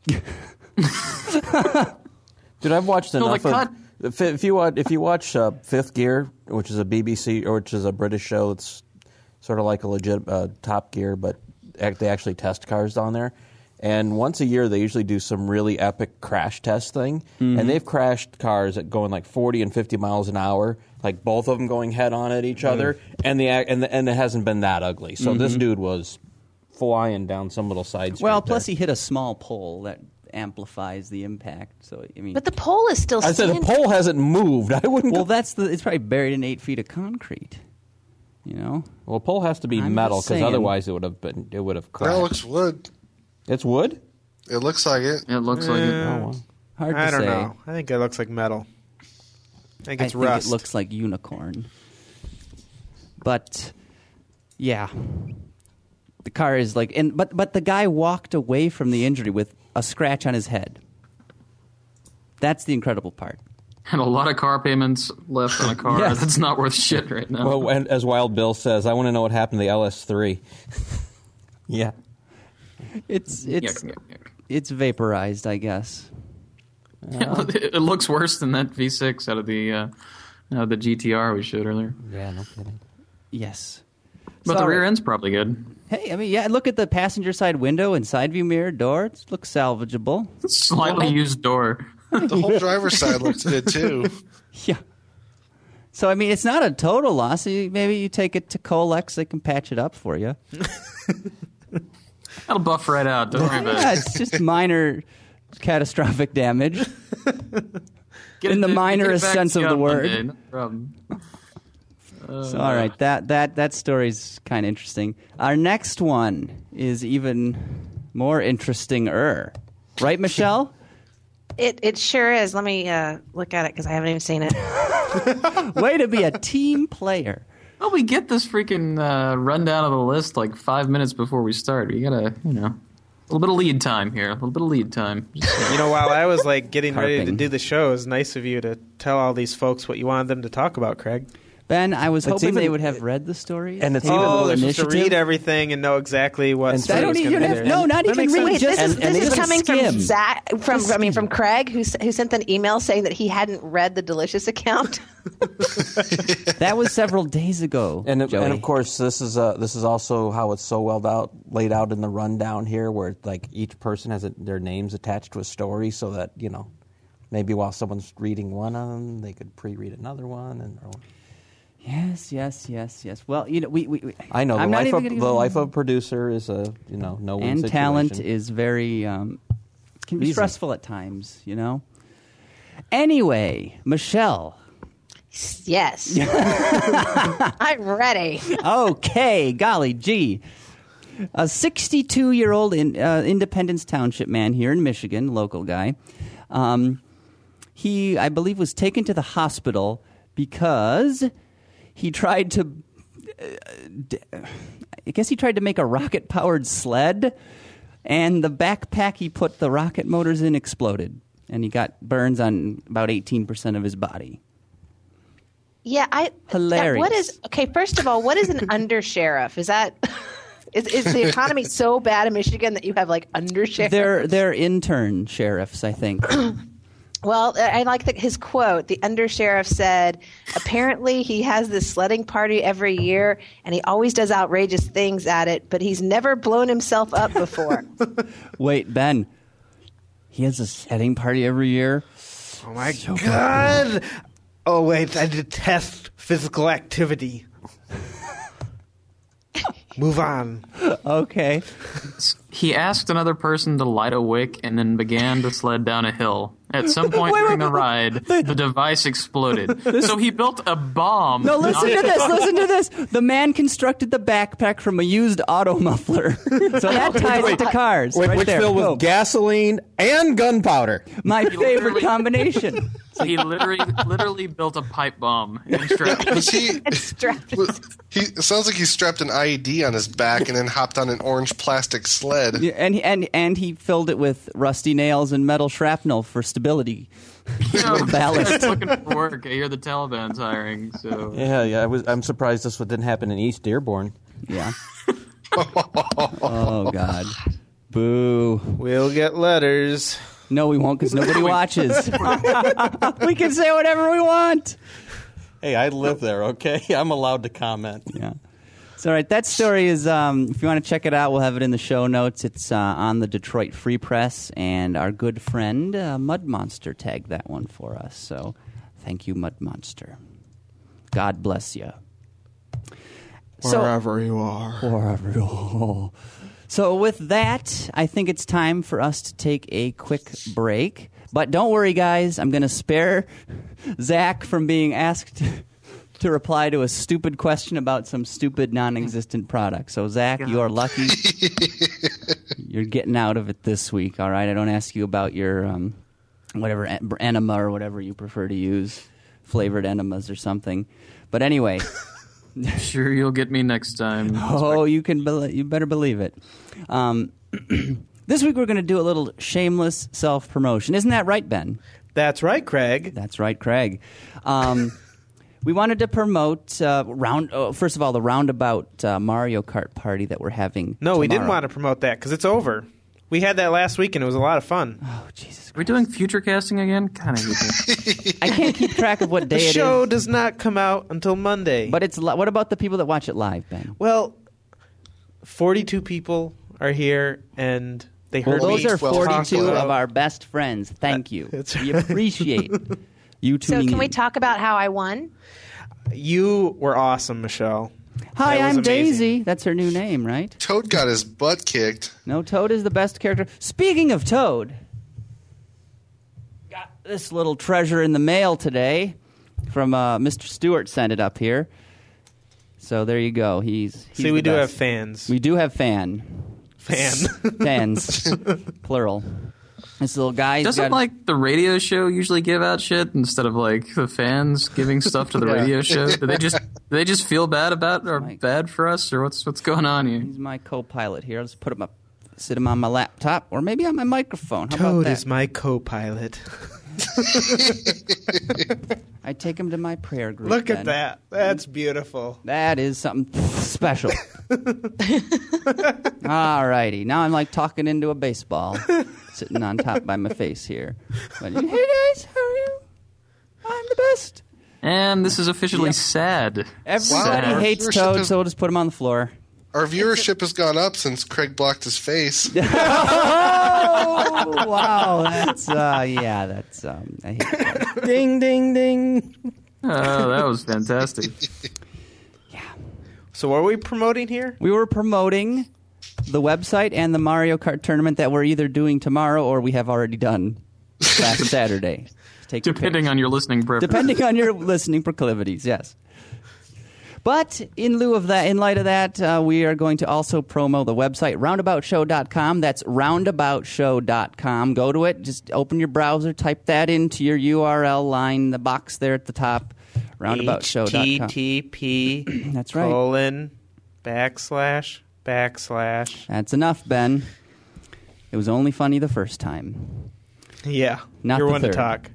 Dude, I've watched No, enough the of. cut- If, if you watch, if you watch uh, Fifth Gear, which is a B B C or which is a British show, it's sort of like a legit uh, Top Gear, but ac- they actually test cars on there. And once a year, they usually do some really epic crash test thing, Mm-hmm. and they've crashed cars at going like forty and fifty miles an hour, like both of them going head on at each other, Mm-hmm. and the ac- and the, and it hasn't been that ugly. So this dude was flying down some little side street. Well, plus there. he hit a small pole that amplifies the impact. So I mean, But the pole is still I said the standing. pole hasn't moved. I wouldn't. well, go- that's the. It's probably buried in eight feet of concrete. You know, well, a pole has to be I'm metal just because saying. otherwise it would have been. It would have crashed. That looks wood. It's wood. It looks like it. It looks like it. Oh, wow. hard to I don't say. know. I think it looks like metal. I think I it's think rust. it looks like unicorn. But yeah, the car is like, and but but the guy walked away from the injury with a scratch on his head. That's the incredible part. And a lot of car payments left on a car Yes. that's not worth shit right now. Well, and as Wild Bill says, I want to know what happened to the L S three. Yeah. It's it's Yuck, yuck, yuck. it's vaporized, I guess. it looks worse than that V six out of the uh, out of the G T R we showed earlier. Yeah, no kidding. Yes. But the Sorry. rear end's probably good. Hey, I mean, yeah. Look at the passenger side window and side view mirror door. It looks salvageable. Slightly used door. The whole driver's side looks good too. Yeah. So I mean, it's not a total loss. You- Maybe you take it to Colex; they can patch it up for you. That'll buff right out. Don't worry about Yeah, it. it's just minor catastrophic damage. Get in it- the get it minorest back sense of the scout word. Monday, no problem. So, all right, that that that story's kind of interesting. Our next one is even more interesting-er. Right, Michelle? It it sure is. Let me uh, look at it because I haven't even seen it. Way to be a team player. Well, we get this freaking uh, rundown of the list like five minutes before we start. We gotta, you know, a little bit of lead time here. A little bit of lead time. Just, uh, You know, while I was like getting ready to Carping. do the show, it was nice of you to tell all these folks what you wanted them to talk about, Craig. Ben, I was It's hoping even- they would have read the story. and it's taken a even- Oh, little they're supposed to initiative. read everything and know exactly what. And story I don't was even gonna have- be there. no, not That even makes read, sense. Wait, just- this is and- and this is just coming skim. from Zach from Just I mean skim. from Craig who s- who sent an email saying that he hadn't read the Delicious account. That was several days ago. And, of- Joey. and of course, this is uh, this is also how it's so well out, laid out in the rundown here, where like each person has a, their names attached to a story, so that you know, maybe while someone's reading one of them, they could pre-read another one. And or, Yes, yes, yes, yes. Well, you know, we. we, we I know the I'm not life even of gonna the go- life of a producer is a you know no win and situation. talent is very um, can be Easy. stressful at times. You know. Anyway, Michelle. Yes, I'm ready. Okay, golly gee. A sixty-two-year-old in uh, Independence Township man here in Michigan, local guy. Um, he, I believe, was taken to the hospital because he tried to. Uh, d- I guess he tried to make a rocket-powered sled, and the backpack he put the rocket motors in exploded, and he got burns on about eighteen percent of his body. Yeah, I Hilarious. What is okay? First of all, what is an undersheriff? Is that is, is the economy so bad in Michigan that you have like undersheriffs? They're they're intern sheriffs, I think. Well, I like the, his quote. The undersheriff said, apparently he has this sledding party every year, and he always does outrageous things at it, but he's never blown himself up before. Wait, Ben. He has a sledding party every year. Oh my god! Oh wait, I detest physical activity. Move on. Okay. he asked another person to light a wick and then began to sled down a hill. At some point Wait, during wait, the ride, the device exploded. So he built a bomb. No, listen to this. Listen to this. The man constructed the backpack from a used auto muffler. So that ties it to cars. Wait, right which there. filled with Go. gasoline and gunpowder. My favorite literally- combination. So he literally, literally built a pipe bomb and strapped it. Was he? Strapped. He it sounds like he strapped an I E D on his back and then hopped on an orange plastic sled. Yeah, and and and he filled it with rusty nails and metal shrapnel for stability. You know, Ballast. he's looking for work. I hear the Taliban's hiring. So Yeah, yeah. I was. I'm surprised this one didn't happen in East Dearborn. Yeah. Oh God. Boo. We'll get letters. No, we won't because nobody watches. We can say whatever we want. Hey, I live there. Okay, I'm allowed to comment. Yeah. So, all right, that story is, um, if you want to check it out, we'll have it in the show notes. It's uh, on the Detroit Free Press, and our good friend uh, Mud Monster tagged that one for us. So, thank you, Mud Monster. God bless you. Wherever you are. Wherever you are. So, with that, I think it's time for us to take a quick break. But don't worry, guys. I'm going to spare Zach from being asked to reply to a stupid question about some stupid, non-existent product. So, Zach, you are lucky. You're getting out of it this week, all right? I don't ask you about your um, whatever en- enema or whatever you prefer to use, flavored enemas or something. But anyway... sure you'll get me next time. Oh, you can. Be- you better believe it. Um, this week we're going to do a little shameless self promotion. Isn't that right, Ben? That's right, Craig. That's right, Craig. Um, we wanted to promote uh, round. Oh, first of all, the roundabout uh, Mario Kart party that we're having. No, we didn't tomorrow. want to promote that because it's over. We had that last week and it was a lot of fun. Oh, Jesus! Are we doing future casting again? Kind of. I can't keep track of what The day it show is. does not come out until Monday. But it's. Li- what about the people that watch it live, Ben? well, forty-two people are here and they Well, heard those me are twelve forty-two people. of our best friends. Thank you. That's We right. appreciate you So tuning can we in. talk about how I won? You were awesome, Michelle. Hi, That was I'm amazing. Daisy. That's her new name, right? Toad got his butt kicked. No, Toad is the best character. Speaking of Toad, got this little treasure in the mail today from uh, Mister Stewart. Sent it up here. So there you go. He's, he's See, we the do have best. fans. We do have fan. Fan. Fans. Plural. This little guy. he's Doesn't got, like the radio show usually give out shit instead of like the fans giving stuff to the Yeah. radio show? Do they just do they just feel bad about or Mike. bad for us or what's what's going on here? He's my co-pilot here. I'll just put him up, sit him on my laptop, or maybe on my microphone. How about Toad that? is my co-pilot. I take him to my prayer group. Look then. at that. That's beautiful. That is something special. All righty. Now I'm like talking into a baseball sitting on top by my face here. But, hey guys, how are you? I'm the best. And this is officially Yep. sad. Everybody Wow. hates Viewership Toad, is- so we'll just put him on the floor. Our viewership has gone up since Craig blocked his face. Oh, wow. That's, uh, yeah, that's, um, I hate that. Ding, ding, ding. Oh, that was fantastic. So what are we promoting here? We were promoting the website and the Mario Kart tournament that we're either doing tomorrow or we have already done last Saturday. Take your pick. Depending on your listening preference. Depending on your listening proclivities, yes. But in lieu of that, in light of that, uh, we are going to also promo the website, roundabout show dot com. That's roundabout show dot com. Go to it. Just open your browser, type that into your U R L line, the box there at the top, roundabout show dot com. H T T P That's right. colon backslash backslash. That's enough, Ben. It was only funny the first time. Yeah, Not you're the one third. to talk.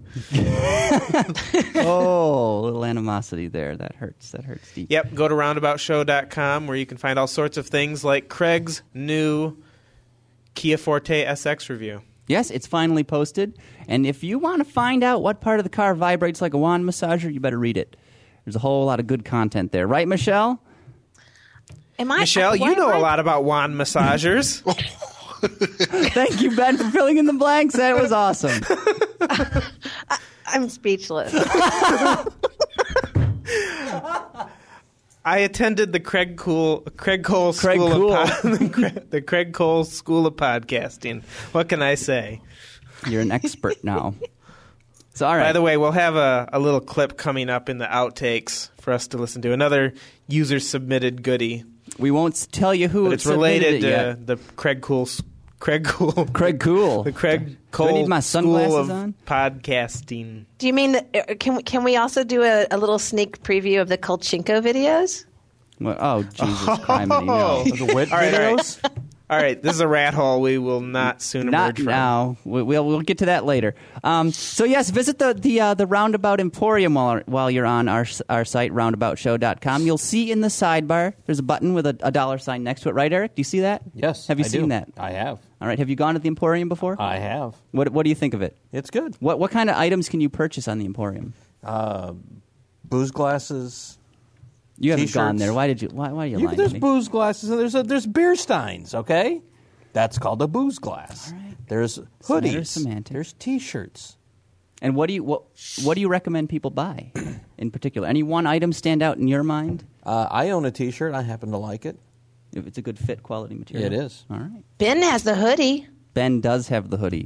Oh, a little animosity there. That hurts. That hurts deep. Yep, go to roundabout show dot com where you can find all sorts of things like Craig's new Kia Forte S X review. Yes, it's finally posted. And if you want to find out what part of the car vibrates like a wand massager, you better read it. There's a whole lot of good content there. Right, Michelle? Am I Michelle, why you am know I- a lot about wand massagers. Thank you, Ben, for filling in the blanks. That was awesome. I'm speechless. I attended the Craig Cool Craig Cole Craig School Cool. of Pod, the, Craig, the Craig Cole School of Podcasting. What can I say? You're an expert now. So, all right. By the way, we'll have a, a little clip coming up in the outtakes for us to listen to. Another user submitted goodie. we won't s- tell you who But it's submitted related it to yet. the Craig Cool Craig Cool Craig Cool. the Craig Do Cole I need my School sunglasses of on? Podcasting. Do you mean that? uh, Can we, can we also do a, a little sneak preview of the Kolchenko videos? Well, oh, Jesus Christ, no. The wit All right, all right. videos? All right, this is a rat hole we will not soon Not emerge from. now. We- We'll we'll get to that later. Um, so yes, visit the the uh, the Roundabout Emporium while while you're on our our site roundabout show dot com. You'll see in the sidebar there's a button with a, a dollar sign next to it. Right, Eric? Do you see that? Yes. Have you I seen do. that? I have. All right. Have you gone to the Emporium before? I have. What what do you think of it? It's good. What what kind of items can you purchase on the Emporium? Booze glasses. You haven't T-shirts. gone there. Why did you? Why why are you, You, lying there's to me? booze glasses and there's a, there's beer steins, okay? That's called a booze glass. All right. There's a matter of hoodies. semantics. There's T-shirts. And what do you what what do you recommend people buy in particular? Any one item stand out in your mind? Uh, I own a T-shirt. I happen to like it. If it's a good fit, quality material. It is. All right. Ben has the hoodie. Ben does have the hoodie.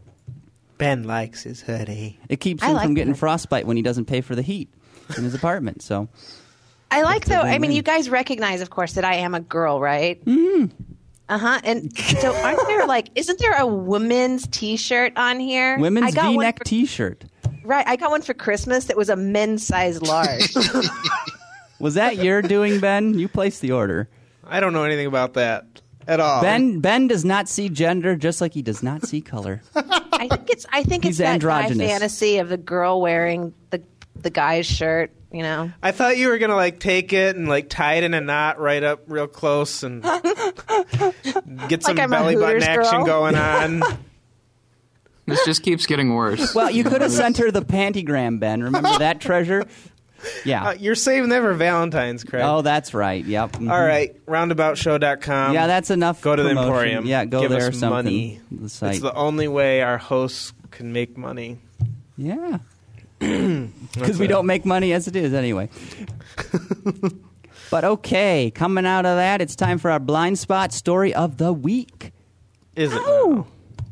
Ben likes his hoodie. It keeps I him like from getting that. frostbite when he doesn't pay for the heat in his apartment. So I like though. I mean, win-win. you guys recognize, of course, that I am a girl, right? Mm. Uh huh. And so, aren't there like? Isn't there a women's T-shirt on here? I women's got one V-neck for- T-shirt. Right. I got one for Christmas that was a men's size large. Was that your doing, Ben? You placed the order. I don't know anything about that at all. Ben Ben does not see gender, just like he does not see color. I think it's. I think He's it's that guy androgynous. fantasy of the girl wearing the the guy's shirt. You know. I thought you were gonna like take it and like tie it in a knot right up real close and get some Like I'm a belly button Hooters action girl. going on. This just keeps getting worse. Well, you could have sent her the pantygram, Ben. Remember that treasure? Yeah. Uh, you're saving that for Valentine's, Craig. Oh, that's right. Yep. Mhm. All right, roundabout show dot com. Yeah, that's enough. Go to the promotion. Emporium. Yeah, go Give there or us something. money. The site. It's the only way our hosts can make money. Yeah. Because we don't make money as it is anyway. But okay, coming out of that, it's time for our blind spot story of the week. Is it now?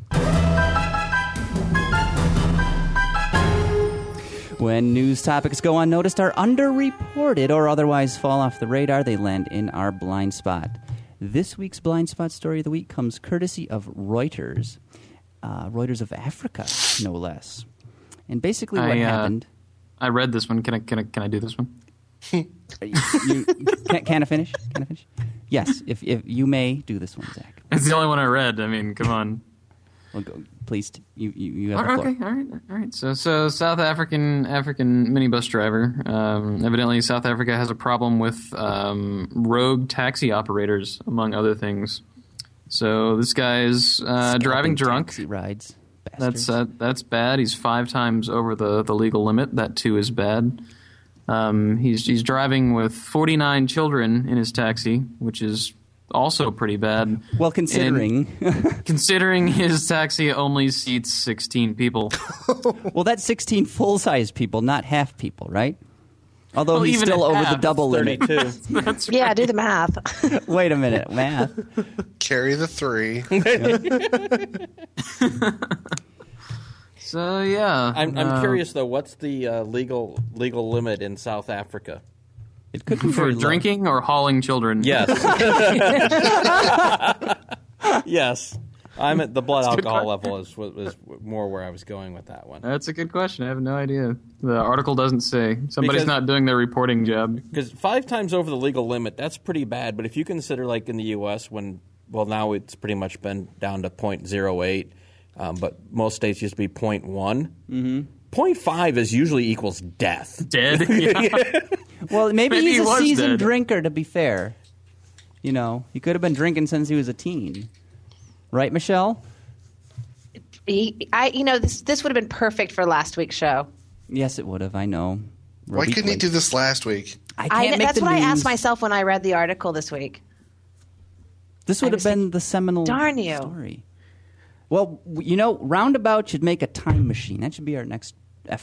When news topics go unnoticed, are underreported, or otherwise fall off the radar, they land in our blind spot. This week's blind spot story of the week comes courtesy of Reuters, uh, Reuters of Africa, no less. And basically, what I, uh, happened? I read this one. Can I can I can I do this one? You, can, can I finish? Can I finish? Yes, if if you may do this one, Zach. It's the only one I read. I mean, come on. Well, go, please, t- you you, you have the floor. Okay, all right, all right. So, so South African African minibus driver. Um, evidently, South Africa has a problem with um, rogue taxi operators, among other things. So this guy is uh, driving Scalping drunk. taxi rides. That's Bastards. uh, that's bad. He's five times over the, the legal limit. That too is bad. Um, he's he's driving with forty-nine children in his taxi, which is also pretty bad. Well, considering. And considering his taxi only seats sixteen people. Well, that's sixteen full-size people, not half people, right? Although Well, he's even still at over the half, double limit. thirty-two. That's Yeah, right. do the math. Wait a minute, math. Carry the three. So yeah, I'm, I'm uh, curious though. What's the uh, legal legal limit in South Africa? It could be for very low. drinking or hauling children. Yes. Yes. I'm at the blood That's a good alcohol question. level is, was more where I was going with that one. That's a good question. I have no idea. The article doesn't say. Somebody's Because- not doing their reporting job. Because five times over the legal limit, that's pretty bad. But if you consider, like in the U S, when well now it's pretty much been down to point zero eight, um, but most states used to be point one. Mm-hmm. point five is usually equals death. Dead. Yeah. Well, maybe, Maybe he's he a was seasoned dead. drinker, to be fair. You know, he could have been drinking since he was a teen. Right, Michelle? He, I, you know, this this would have been perfect for last week's show. Yes, it would have. I know. We're Why week couldn't he late. do this last week? I can't I, make that's the what I news. asked myself when I read the article this week. This would I have was been like, the seminal darn you. story. Well, w- you know, Roundabout should make a time machine. That should be our next effort.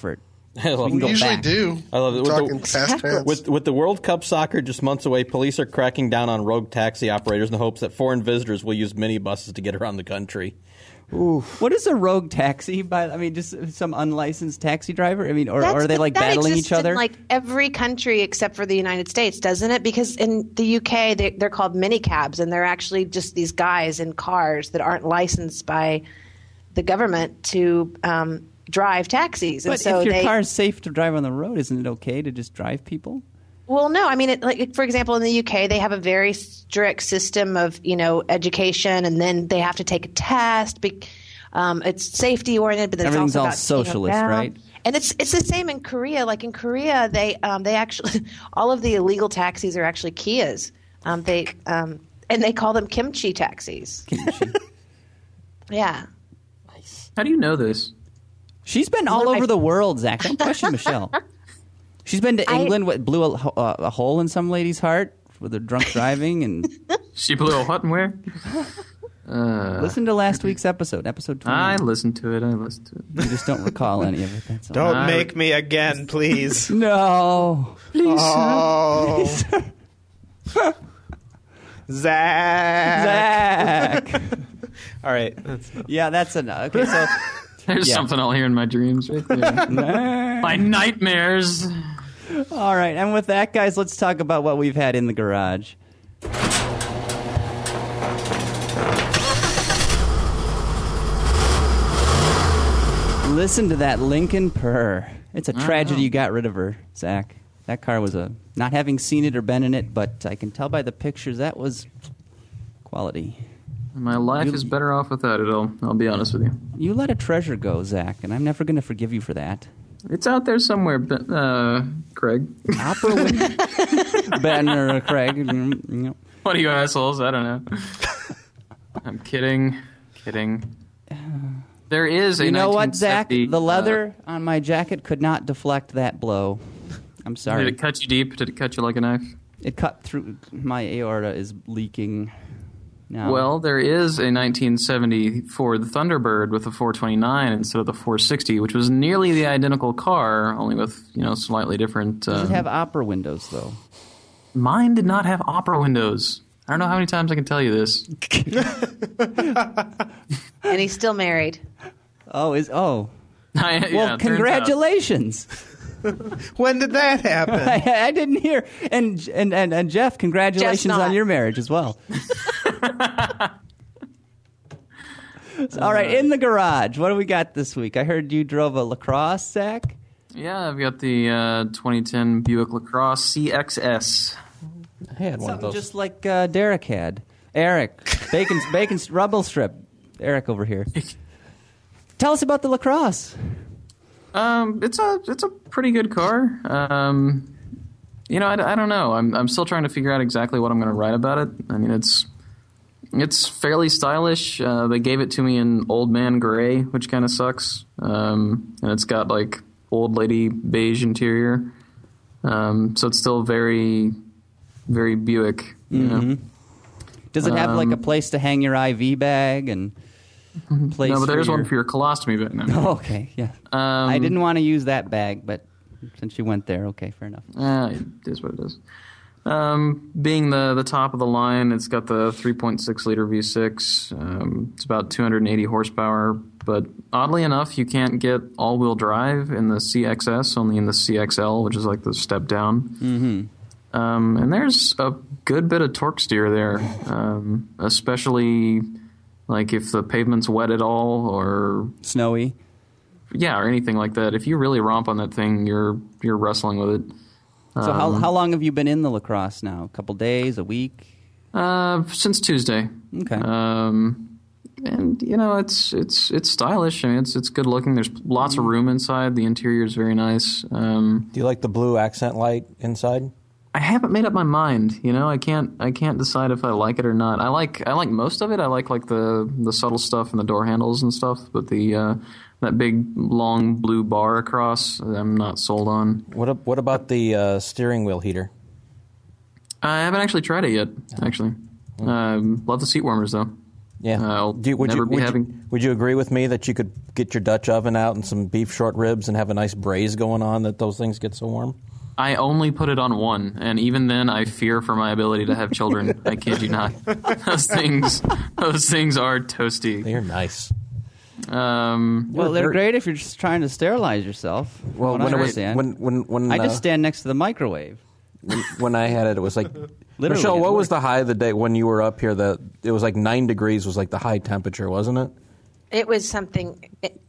I love can We go it. usually back. do. I love it. With Talking the- past tense. With with the World Cup soccer just months away, police are cracking down on rogue taxi operators in the hopes that foreign visitors will use minibuses to get around the country. What is a rogue taxi? By I mean, just some unlicensed taxi driver. I mean, or, or That's- are they like that battling exists each other? in, like every country except for the United States, doesn't it? Because in the U K, they, they're called minicabs, and they're actually just these guys in cars that aren't licensed by the government to um, drive taxis. And but so if your they, car is safe to drive on the road, isn't it okay to just drive people? Well, no. I mean, it, like for example, in the U K, they have a very strict system of you know education, and then they have to take a test. Be, um, it's safety oriented, but then Everything's it's also all about sitting socialist, around. right? And it's it's the same in Korea. Like in Korea, they um, they actually all of the illegal taxis are actually Kias. Um, they um, and they call them kimchi taxis. Kimchi. Yeah. How do you know this? She's been all Well, I- over the world, Zach. Don't question Michelle. She's been to I- England. What blew a, uh, a hole in some lady's heart with her drunk driving, and She blew a what and where? listen to last week's episode, episode twenty. I listened to it. I listened to it. You just don't recall any of it. That's all. Don't I- make me again, please. No, Oh, Zach. Zach. All right. That's Yeah, that's enough. Okay, so There's Yeah. something I'll hear in my dreams right there. My nightmares. all right, and with that, guys, let's talk about what we've had in the garage. Listen to that Lincoln purr. It's a tragedy you got rid of her, Zach. That car was a not having seen it or been in it, but I can tell by the pictures that was quality. My life You- is better off without it. I'll, I'll be honest with you. You let a treasure go, Zach, and I'm never going to forgive you for that. It's out there somewhere, but, uh, Craig. Opera win- Ben or Craig. mm, you know. What are you assholes? I don't know. I'm kidding. Kidding. There is a You know what, Zach? nineteen seventy, The leather on my jacket could not deflect that blow. I'm Uh, sorry. did it cut you deep? Did it cut you like a knife? It cut through. My aorta is leaking now. Well, there is a nineteen seventy Ford Thunderbird with a four twenty-nine instead of the four sixty, which was nearly the identical car, only with you know slightly different. does Uh, it have opera windows though? mine did not have opera windows. I don't know how many times I can tell you this. And he's still married. Oh, is oh. I, yeah, Well, it turns out. congratulations. When did that happen? I, I didn't hear. And and and, and Jeff, congratulations Jeff's not. on your marriage as well. All right, in the garage. What do we got this week? I heard you drove a lacrosse, Zach. Yeah, I've got the uh, twenty ten Buick LaCrosse C X S. I had one of Something those. just like uh, Derek had. Eric, bacon's bacon's rubble strip. Eric over here. Tell us about the lacrosse. Um, it's a it's a pretty good car. Um, you know, I, I don't know. I'm I'm still trying to figure out exactly what I'm going to write about it. I mean, it's it's fairly stylish. Uh, they gave it to me in old man gray, which kind of sucks. Um, and it's got like old lady beige interior. Um, so it's still very very Buick. You know? Does it have like a Um, place to hang your I V bag and place? No, but there's for your... one for your colostomy bag now. Oh, okay, yeah. Um, I didn't want to use that bag, but since you went there, okay, fair enough. Uh, it is what it is. Um, being the, the top of the line, it's got the three point six liter V six. Um, it's about two hundred eighty horsepower, but oddly enough, you can't get all-wheel drive in the C X S, only in the C X L, which is like the step down. Mm-hmm. Um, and there's a good bit of torque steer there, um, especially like if the pavement's wet at all, or Snowy. yeah, or anything like that. If you really romp on that thing, you're you're wrestling with it. So how Um, how long have you been in the lacrosse now? A couple days, a week? Uh, since Tuesday. Okay. Um, and you know, it's it's it's stylish. I mean, it's it's good looking. There's lots of room inside. The interior is very nice. Um, Do you like the blue accent light inside? I haven't made up my mind. You know, I can't I can't decide if I like it or not. I like I like most of it. I like like the the subtle stuff and the door handles and stuff. But the uh, that big long blue bar across, I'm not sold on. What ab- What about the uh, steering wheel heater? I haven't actually tried it yet. Actually, um, love the seat warmers though. Yeah. I'll Do you- would never you, be would having. You, would you agree with me that you could get your Dutch oven out and some beef short ribs and have a nice braise going on that those things get so warm? I only put it on one, and even then, I fear for my ability to have children. I kid you not. Those things, those things are toasty. They're nice. Um, Well, they're very- great if you're just trying to sterilize yourself. from Well, what when I it was understand. when when when I just uh, stand next to the microwave. when, when I had it, it was like Literally, Michelle. it What was worked. the high of the day when you were up here? That it was like nine degrees was like the high temperature, wasn't it? It was something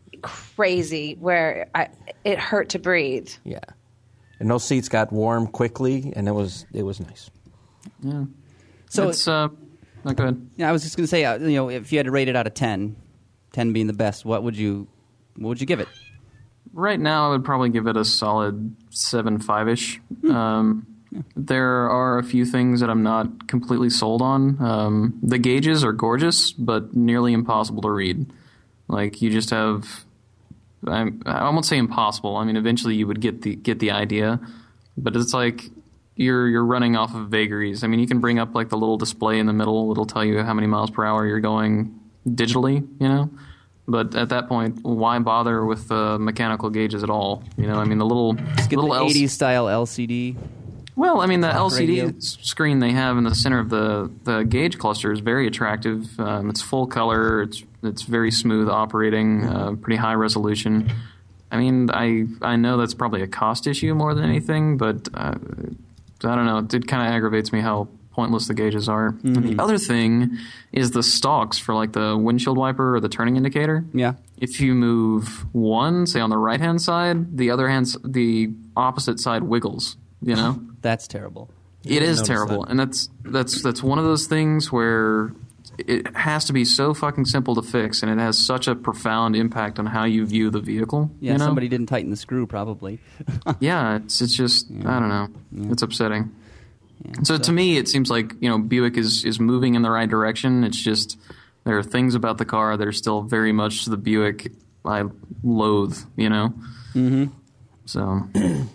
crazy where I, it hurt to breathe. Yeah. And those seats got warm quickly, and it was it was nice. yeah. So- So it's. Uh, no, go ahead. Yeah, I was just going to say, uh, you know, if you had to rate it out of ten, ten being the best, what would you, what would you give it? Right now, I would probably give it a solid seven five ish. Um, there are a few things that I'm not completely sold on. Um, the gauges are gorgeous, but nearly impossible to read. Like you just have, I, I won't say impossible. I mean, eventually you would get the get the idea, but it's like you're you're running off of vagaries. I mean, you can bring up like the little display in the middle. It'll tell you how many miles per hour you're going digitally. You know. But at that point, why bother with uh, mechanical gauges at all? You know, I mean, the little Get little the L- eighties style L C D. Well, I mean, the Clock L C D radio. s- screen they have in the center of the, the gauge cluster is very attractive. Um, it's full color. It's it's very smooth operating. Uh, pretty high resolution. I mean, I I know that's probably a cost issue more than anything, but uh, I don't know. It did kind of aggravates me how pointless the gauges are. And the other thing is the stalks for like the windshield wiper or the turning indicator. Yeah. If you move one, say on the right hand side, the other hand, the opposite side wiggles. You know, That's terrible. it is notice terrible, that. and that's that's that's one of those things where it has to be so fucking simple to fix, and it has such a profound impact on how you view the vehicle. Yeah, you know? somebody didn't tighten the screw, probably. Yeah, it's it's just I don't know. It's upsetting. Yeah, So to me, it seems like you know Buick is is moving in the right direction. It's just there are things about the car that are still very much the Buick I loathe. You know. Mm-hmm. So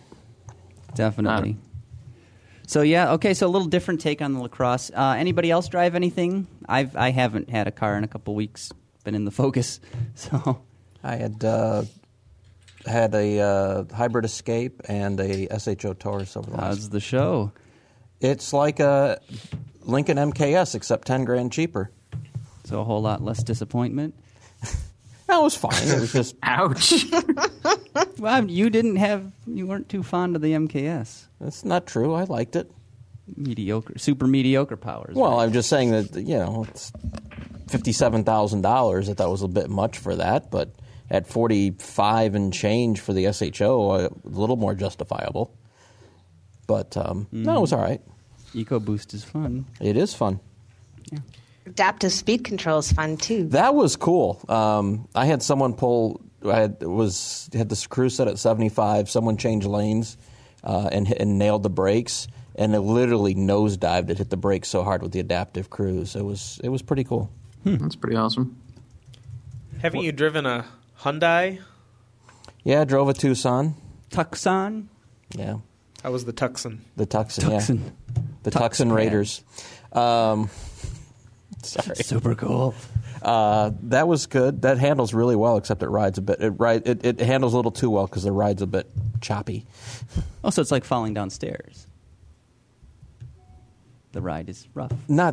Definitely. So yeah, okay. So a little different take on the lacrosse. Uh, anybody else drive anything? I've I haven't had a car in a couple weeks. Been in the Focus, so I had uh, had a uh, hybrid Escape and a S H O Taurus over the last. how's the show? It's like a Lincoln M K S except ten grand cheaper. So a whole lot less disappointment. That was fine. It was just ouch. Well, you didn't have, you weren't too fond of the M K S. that's not true. I liked it. Mediocre, super mediocre powers. Well, right? I'm just saying that you know it's fifty-seven thousand dollars. I thought was a bit much for that, but at forty-five and change for the S H O, a little more justifiable. But um, no, it was all right. EcoBoost is fun. It is fun. Adaptive speed control is fun too. That was cool. Um, I had someone pull. I had was had the cruise set at seventy-five. Someone changed lanes uh, and hit- and nailed the brakes, and it literally nosedived. It hit the brakes so hard with the adaptive cruise. It was it was pretty cool. That's pretty awesome. Haven't you driven a Hyundai? Yeah, I drove a Tucson. Tucson. Yeah, I was the Tucson. the Tucson. Tucson. Yeah, the Tux Tucson man. Raiders. Um, sorry. Super cool. Uh, that was good. That handles really well, except it rides a bit. It ride it, it handles a little too well because the ride's a bit choppy. Oh, so it's like falling downstairs. The ride is rough. Not.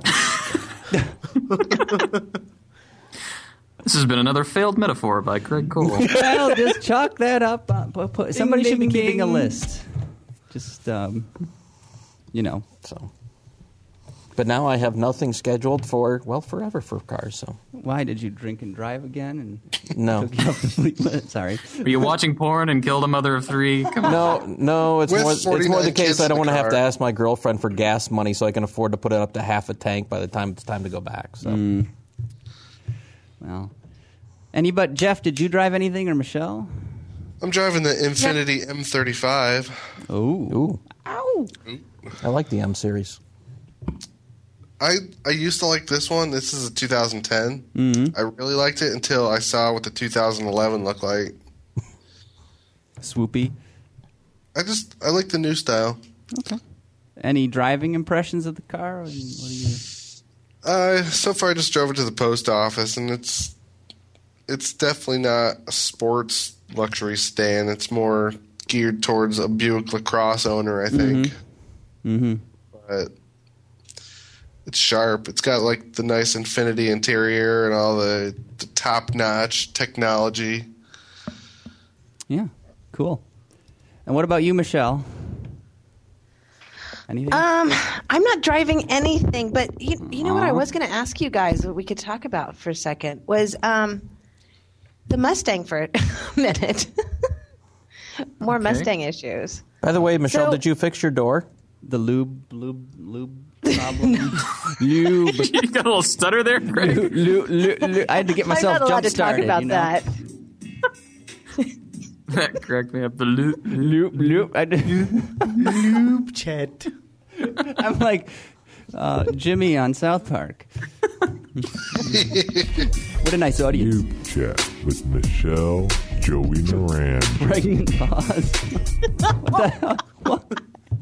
This has been another failed metaphor by Craig Cole. Well, just chalk that up. Uh, pu- pu- somebody Ding, should be ding, keeping a ding. list. Just, um, you know. So, but now I have nothing scheduled for well forever for cars. So Why did you drink and drive again? And no, took you off the fleet list? Sorry. Are you watching porn and killed a mother of three? Come on. no, no. It's With more. It's more forty-nine the case kids I in don't the want to have to car. ask my girlfriend for gas money so I can afford to put it up to half a tank by the time it's time to go back. So Well, anybody, Jeff, did you drive anything or Michelle? I'm driving the Infiniti M thirty-five. Oh. ooh, I like the M series. I I used to like this one. This is a two thousand ten. Mm-hmm. I really liked it until I saw what the two thousand eleven looked like. Swoopy. I just I like the new style. Okay. Any driving impressions of the car? What do you, Uh, so far, I just drove it to the post office, and it's it's definitely not a sports luxury sedan. It's more geared towards a Buick LaCrosse owner, I think. Mm-hmm. But it's sharp. It's got like the nice Infinity interior and all the, the top-notch technology. Yeah, cool. And what about you, Michelle? Anything? Um, I'm not driving anything, but you, you know what I Aw. was going to ask you guys, what we could talk about for a second, was um, the Mustang for a minute. More Okay. Mustang issues. By the way, Michelle, So- did you fix your door? the lube, lube, lube problem? Lube. You got a little stutter there, Greg. Lu- lu- lu- lu- I had to get myself I'm not allowed jump to talk started. about you know? that. That cracked me up. The loop. Loop, loop. I did- Lube chat. I'm like uh, Jimmy on South Park. What a nice audience. Noob Chat with Michelle Joey Moran. Pregnant pause. What the hell? What?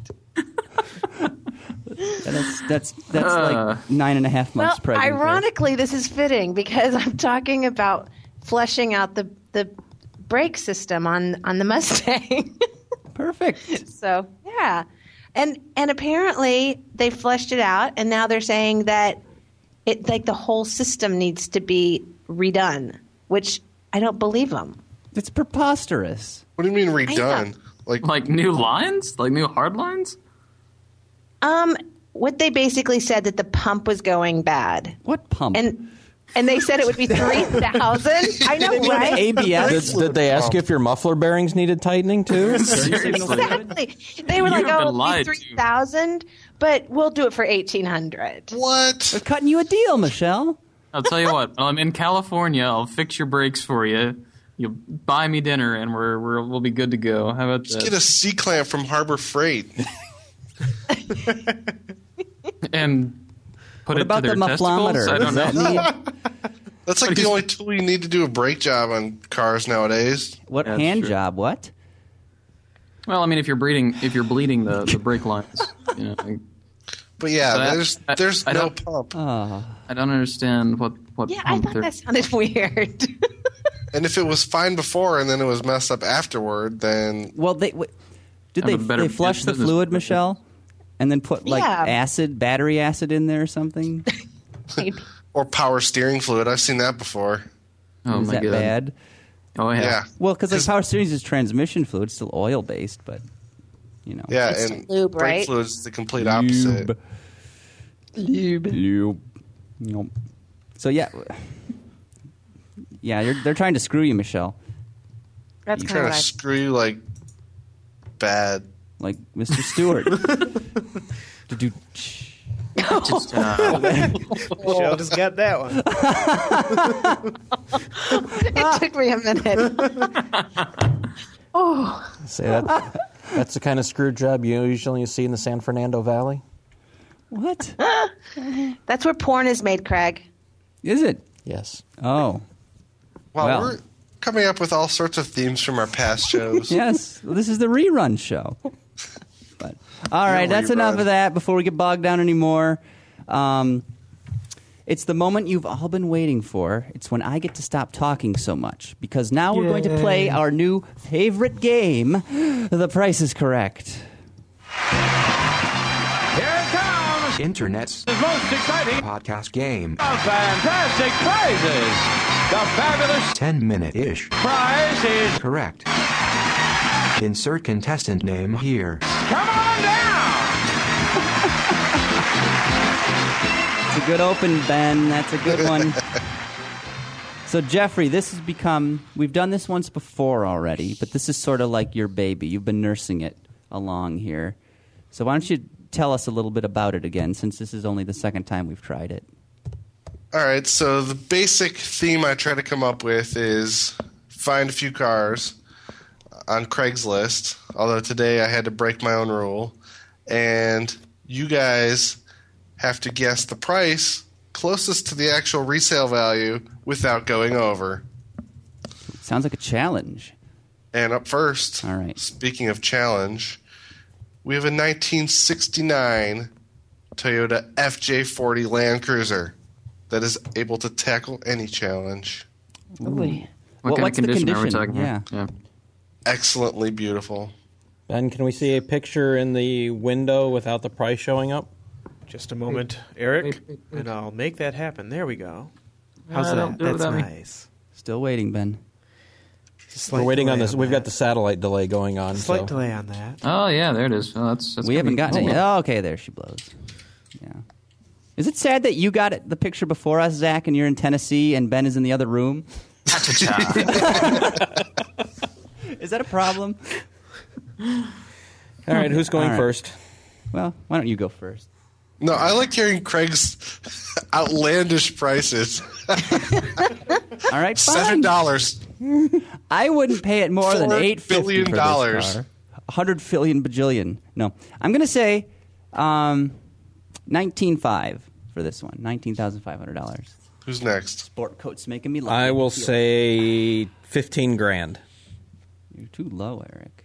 That's that's that's Uh. like nine and a half Well, months pregnant. there. ironically, this is fitting because I'm talking about fleshing out the, the brake system on, on the Mustang. Perfect. So, yeah. And and apparently they fleshed it out, and now they're saying that it like the whole system needs to be redone, which I don't believe them. It's preposterous. What do you mean know. redone? Like, Like new lines? Like new hard lines? Um, what they basically said that the pump was going bad, What pump? and and they said it would be three thousand. I know, The right? A B S. Did, did they ask you if your muffler bearings needed tightening too? Seriously. Exactly. They were You like, have been "Oh, it'll be lied to. three thousand, but we'll do it for eighteen hundred." what? They're cutting you a deal, Michelle. I'll tell you what. When I'm in California, I'll fix your brakes for you. You'll buy me dinner, and we're, we're we'll be good to go. How about Just that? get a C-clamp from Harbor Freight. and put What it about to the their testicles? mufflometer? I don't Does know. that need That's like What the is- only tool you need to do a brake job on cars nowadays. what That's hand true. job? What? Well, I mean, if you're bleeding, if you're bleeding the, the brake lines, you know, like, But yeah, So that- there's I- there's I no don't- pump. Oh, I don't understand what what Yeah, I pump thought they're- that sounded weird. And if it was fine before and then it was messed up afterward, then well, they w- did Have they a better they flush the business fluid, plan. Michelle, and then put like Yeah. acid, battery acid in there or something? or power steering fluid. I've seen that before. Oh Is my that god! bad? Oh yeah. Yeah. Well, because like power steering is transmission fluid, it's still oil based, but you know, Yeah, It's and lube, brake right? fluid is the complete opposite. Lube. Lube. Nope. So yeah, yeah, you're, they're trying to screw you, Michelle, That's You're kind trying of to what screw you like bad. like Mister Stewart. Do-do. Just, uh, Michelle just got that one. I, it took me a minute. Oh, Say that. That's the kind of screw job you usually see in the San Fernando Valley. What that's where porn is made, Craig. is it? Yes. Oh, Wow, Well. we're coming up with all sorts of themes from our past shows. yes. Well, this is the rerun show. But all right, that's rerun. enough of that. Before we get bogged down anymore, um, it's the moment you've all been waiting for. It's when I get to stop talking so much because now we're going to play our new favorite game, The Price is Correct. Here it comes! Internet's The most exciting podcast game. of fantastic prizes! The fabulous ten minute ish. prize is... Correct. Insert contestant name here. Come on down! It's a good open, Ben. That's a good one. So, Jeffrey, this has become, we've done this once before already, but this is sort of like your baby. You've been nursing it along here. So, why don't you tell us a little bit about it again, since this is only the second time we've tried it? All right, so the basic theme I try to come up with is find a few cars on Craigslist, although today I had to break my own rule, and you guys have to guess the price closest to the actual resale value without going over. Sounds like a challenge. And up first, All right. speaking of challenge, we have a nineteen sixty-nine Toyota F J forty Land Cruiser that is able to tackle any challenge. Ooh. What, Well, kind what's of the condition, are we condition? talking Yeah. about? Yeah. Excellently beautiful. Ben, can we see a picture in the window without the price showing up? Just a moment, Eric, wait, wait, wait. and I'll make that happen. There we go. How's Uh, that? don't do it That's without me. nice. Still waiting, Ben. Slight We're waiting on delay this. We've got that. the satellite delay going on. Slight so. delay on that. Oh yeah, there it is. Oh, that's, that's we gonna haven't be- gotten it oh, yet. Oh, okay, there she blows. Yeah. Is it sad that you got it, the picture before us, Zach, and you're in Tennessee, and Ben is in the other room? Is that a problem? All right, who's going All right. first? Well, why don't you go first? No, I like hearing Craig's outlandish prices. All right, Seven fine. dollars. I wouldn't pay it more than Four eight fifty billion for dollars. this car. A hundred billion bajillion. No, I'm gonna say um, nineteen five for this one. Nineteen thousand five hundred dollars. Who's next? Sport coat's making me laugh. I will say fifteen grand. You're too low, Eric.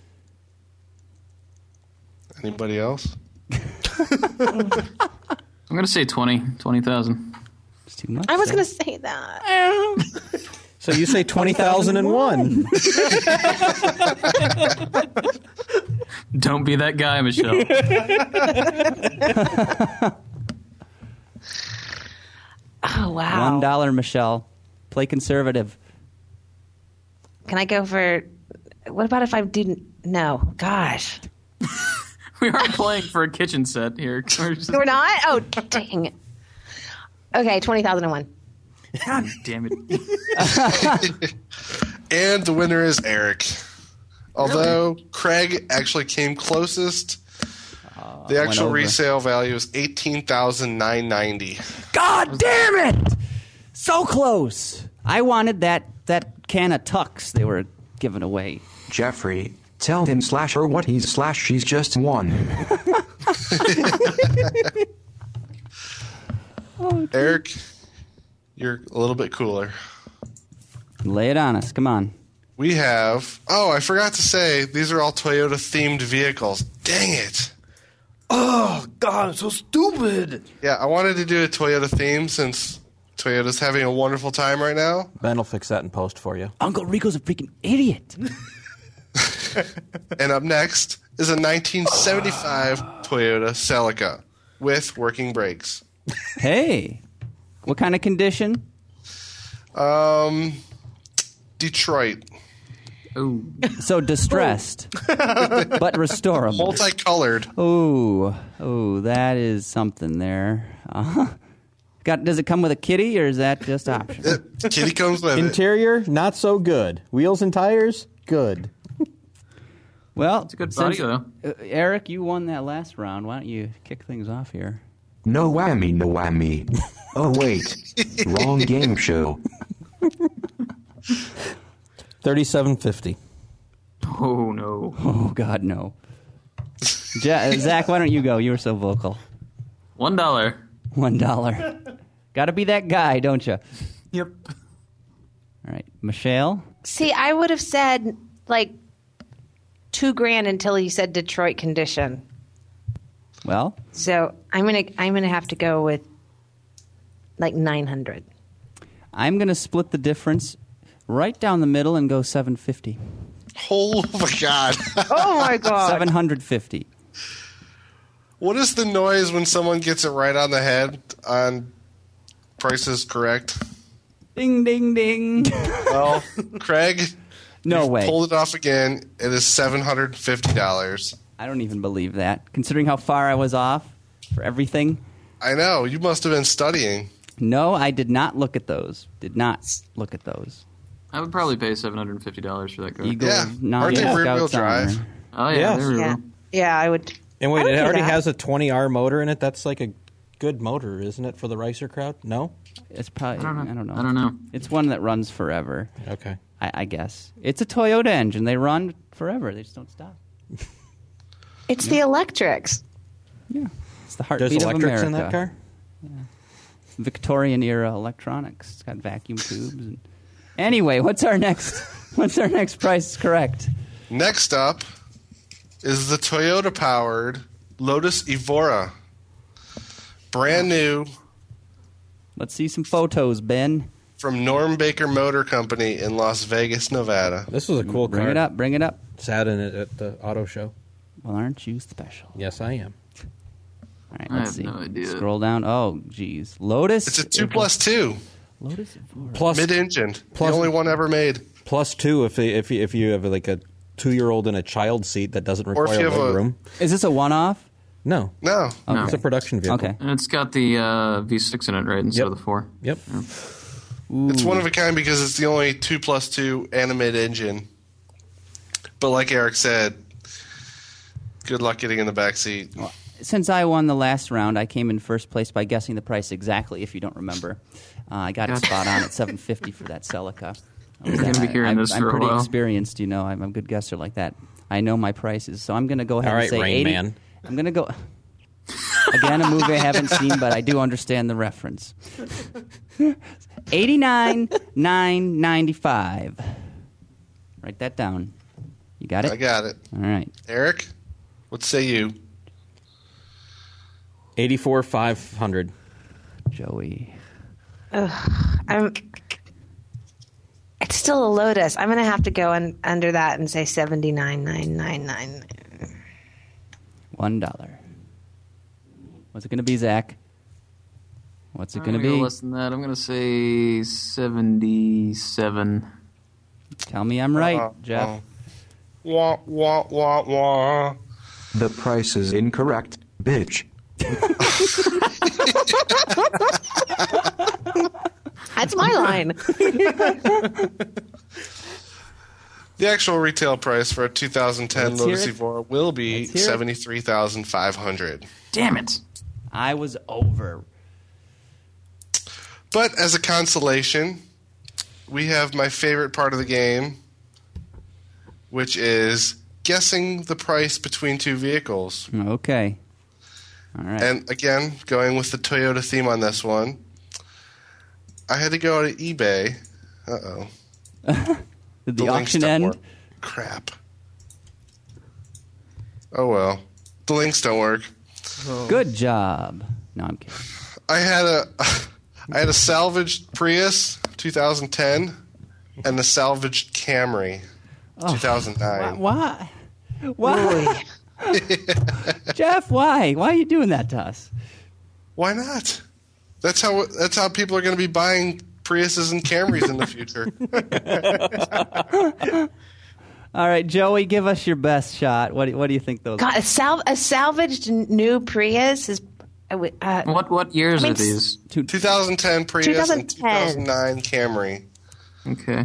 Anybody else? I'm gonna say twenty, twenty thousand. It's too much. I was though. going to say that. So you say twenty thousand and one. Don't be that guy, Michelle. Oh, wow. One dollar, Michelle. Play conservative. Can I go for... What about if I didn't... No. Gosh. We aren't playing for a kitchen set here. We're just- We're not? Oh, dang it. Okay, twenty thousand one. God damn it. And the winner is Eric. Although Craig actually came closest, the went actual over. resale value is eighteen thousand nine ninety. God damn it! So close. I wanted that that can of Tux they were giving away. Jeffrey, tell him slash her what he's slash she's just won. Eric, you're a little bit cooler. Lay it on us. Come on. We have. Oh, I forgot to say these are all Toyota themed vehicles. Dang it! Oh, God, I'm so stupid. Yeah, I wanted to do a Toyota theme since Toyota's having a wonderful time right now. Ben will fix that in post for you. Uncle Rico's a freaking idiot. And up next is a nineteen seventy-five Toyota Celica with working brakes. Hey, what kind of condition? Um, Detroit. Ooh. So distressed, but restorable. Multicolored. Oh, oh, that is something there. Uh, got? Does it come with a kitty, or is that just optional? Kitty comes with it. Interior, not so good. Wheels and tires, good. Well, It's a good body, since- though. uh, Eric, you won that last round. Why don't you kick things off here? No whammy, no whammy. Oh, wait. Wrong game show. Thirty-seven fifty. Oh, no. Oh God, no. Ja- uh, Zach, why don't you go? You were so vocal. One dollar. One dollar. Got to be that guy, don't you? Yep. All right, Michelle. See, I would have said, like, two grand until he said Detroit condition. Well, So I'm gonna I'm gonna have to go with like nine hundred. I'm going to split the difference right down the middle and go seven fifty. Oh my god! Oh my god! seven hundred fifty. What is the noise when someone gets it right on the head on Price is Correct? Ding, ding, ding. Well, Craig, No you've way. pulled it off again. It is seven hundred fifty dollars. I don't even believe that. Considering how far I was off for everything. I know you must have been studying. No, I did not look at those. Did not look at those. I would probably pay seven hundred fifty dollars for that car. Eagle Yeah. non Aren't they rear-wheel Scouts honor. drive? Oh, yeah. Yes. there we Yeah, go. yeah, I would. And wait, I would it do already that. has a twenty R motor in it. That's like a good motor, isn't it, for the racer crowd? No? It's probably. I don't know. I don't know. I don't know. It's one that runs forever. Okay. I, I guess it's a Toyota engine. They run forever. They just don't stop. It's the electrics. Yeah, it's the heartbeat There's of electrics America. in that car? Victorian era electronics. It's got vacuum tubes. And... Anyway, what's our next? What's our next price? Correct. Next up is the Toyota-powered Lotus Evora. brand new Let's see some photos, Ben. from Norm Baker Motor Company in Las Vegas, Nevada. This was a cool Bring car. it up. Bring it up. Sat in it at the auto show. Well, aren't you special? Yes, I am. All right, I let's have see. no idea. Scroll down. Oh, geez. Lotus. It's a two plus two, Lotus Evora. Plus, mid-engined, the Plus- only one ever made. plus two if if you, if you have like a two-year-old in a child seat that doesn't Or if require you have leg a- room. Is this a one-off? No, No, No. it's a production vehicle. Okay. And it's got the uh, V six in it, right, instead Yep. of the four. Yep. it's one of a kind because it's the only two plus two animated engine. But like Eric said, good luck getting in the back seat. Since I won the last round, I came in first place by guessing the price exactly, if you don't remember. Uh, I got it Gotcha. spot on at seven fifty for that Celica. You're gonna be hearing I, this I'm for a pretty while. experienced, you know. I'm a good guesser like that. I know my prices, so I'm going to go ahead All and right, say Rain eighty. Man. I'm going to go again a movie I haven't seen, but I do understand the reference. Eighty-nine nine ninety-five. Write that down. You got it. I got it. All right. Eric, what say you? Eighty-four five hundred. Joey. I'm. It's still a Lotus. I'm going to have to go un, under that and say seventy-nine nine ninety-nine. One dollar. What's it going to be, Zach? What's it I'm going to gonna be? go less than that. I'm going to say seventy-seven. Tell me I'm right, Uh, Jeff. uh, Wah, wah, wah, wah. The price is incorrect, bitch. That's my line. The actual retail price for a two thousand ten Let's Lotus hear it. Evora will be Let's hear it. seventy-three thousand five hundred. Damn it. I was over. But as a consolation, we have my favorite part of the game, which is guessing the price between two vehicles. Okay. All right. And again, going with the Toyota theme on this one, I had to go to eBay. Uh-oh. Did the, links auction don't end? work. Crap. Oh well. The links don't work. Good job. No, I'm kidding. I had a I had a salvaged Prius two thousand ten and a salvaged Camry two thousand nine. Why? Why? Jeff, why? Why are you doing that to us? Why not? That's how that's how people are going to be buying Priuses and Camrys in the future. All right, Joey, give us your best shot. What do, what do you think those God, a, sal- a salvaged new Prius is. Uh, What what years I mean, are these? two? twenty ten Prius and twenty ten. two thousand nine Camry. Okay.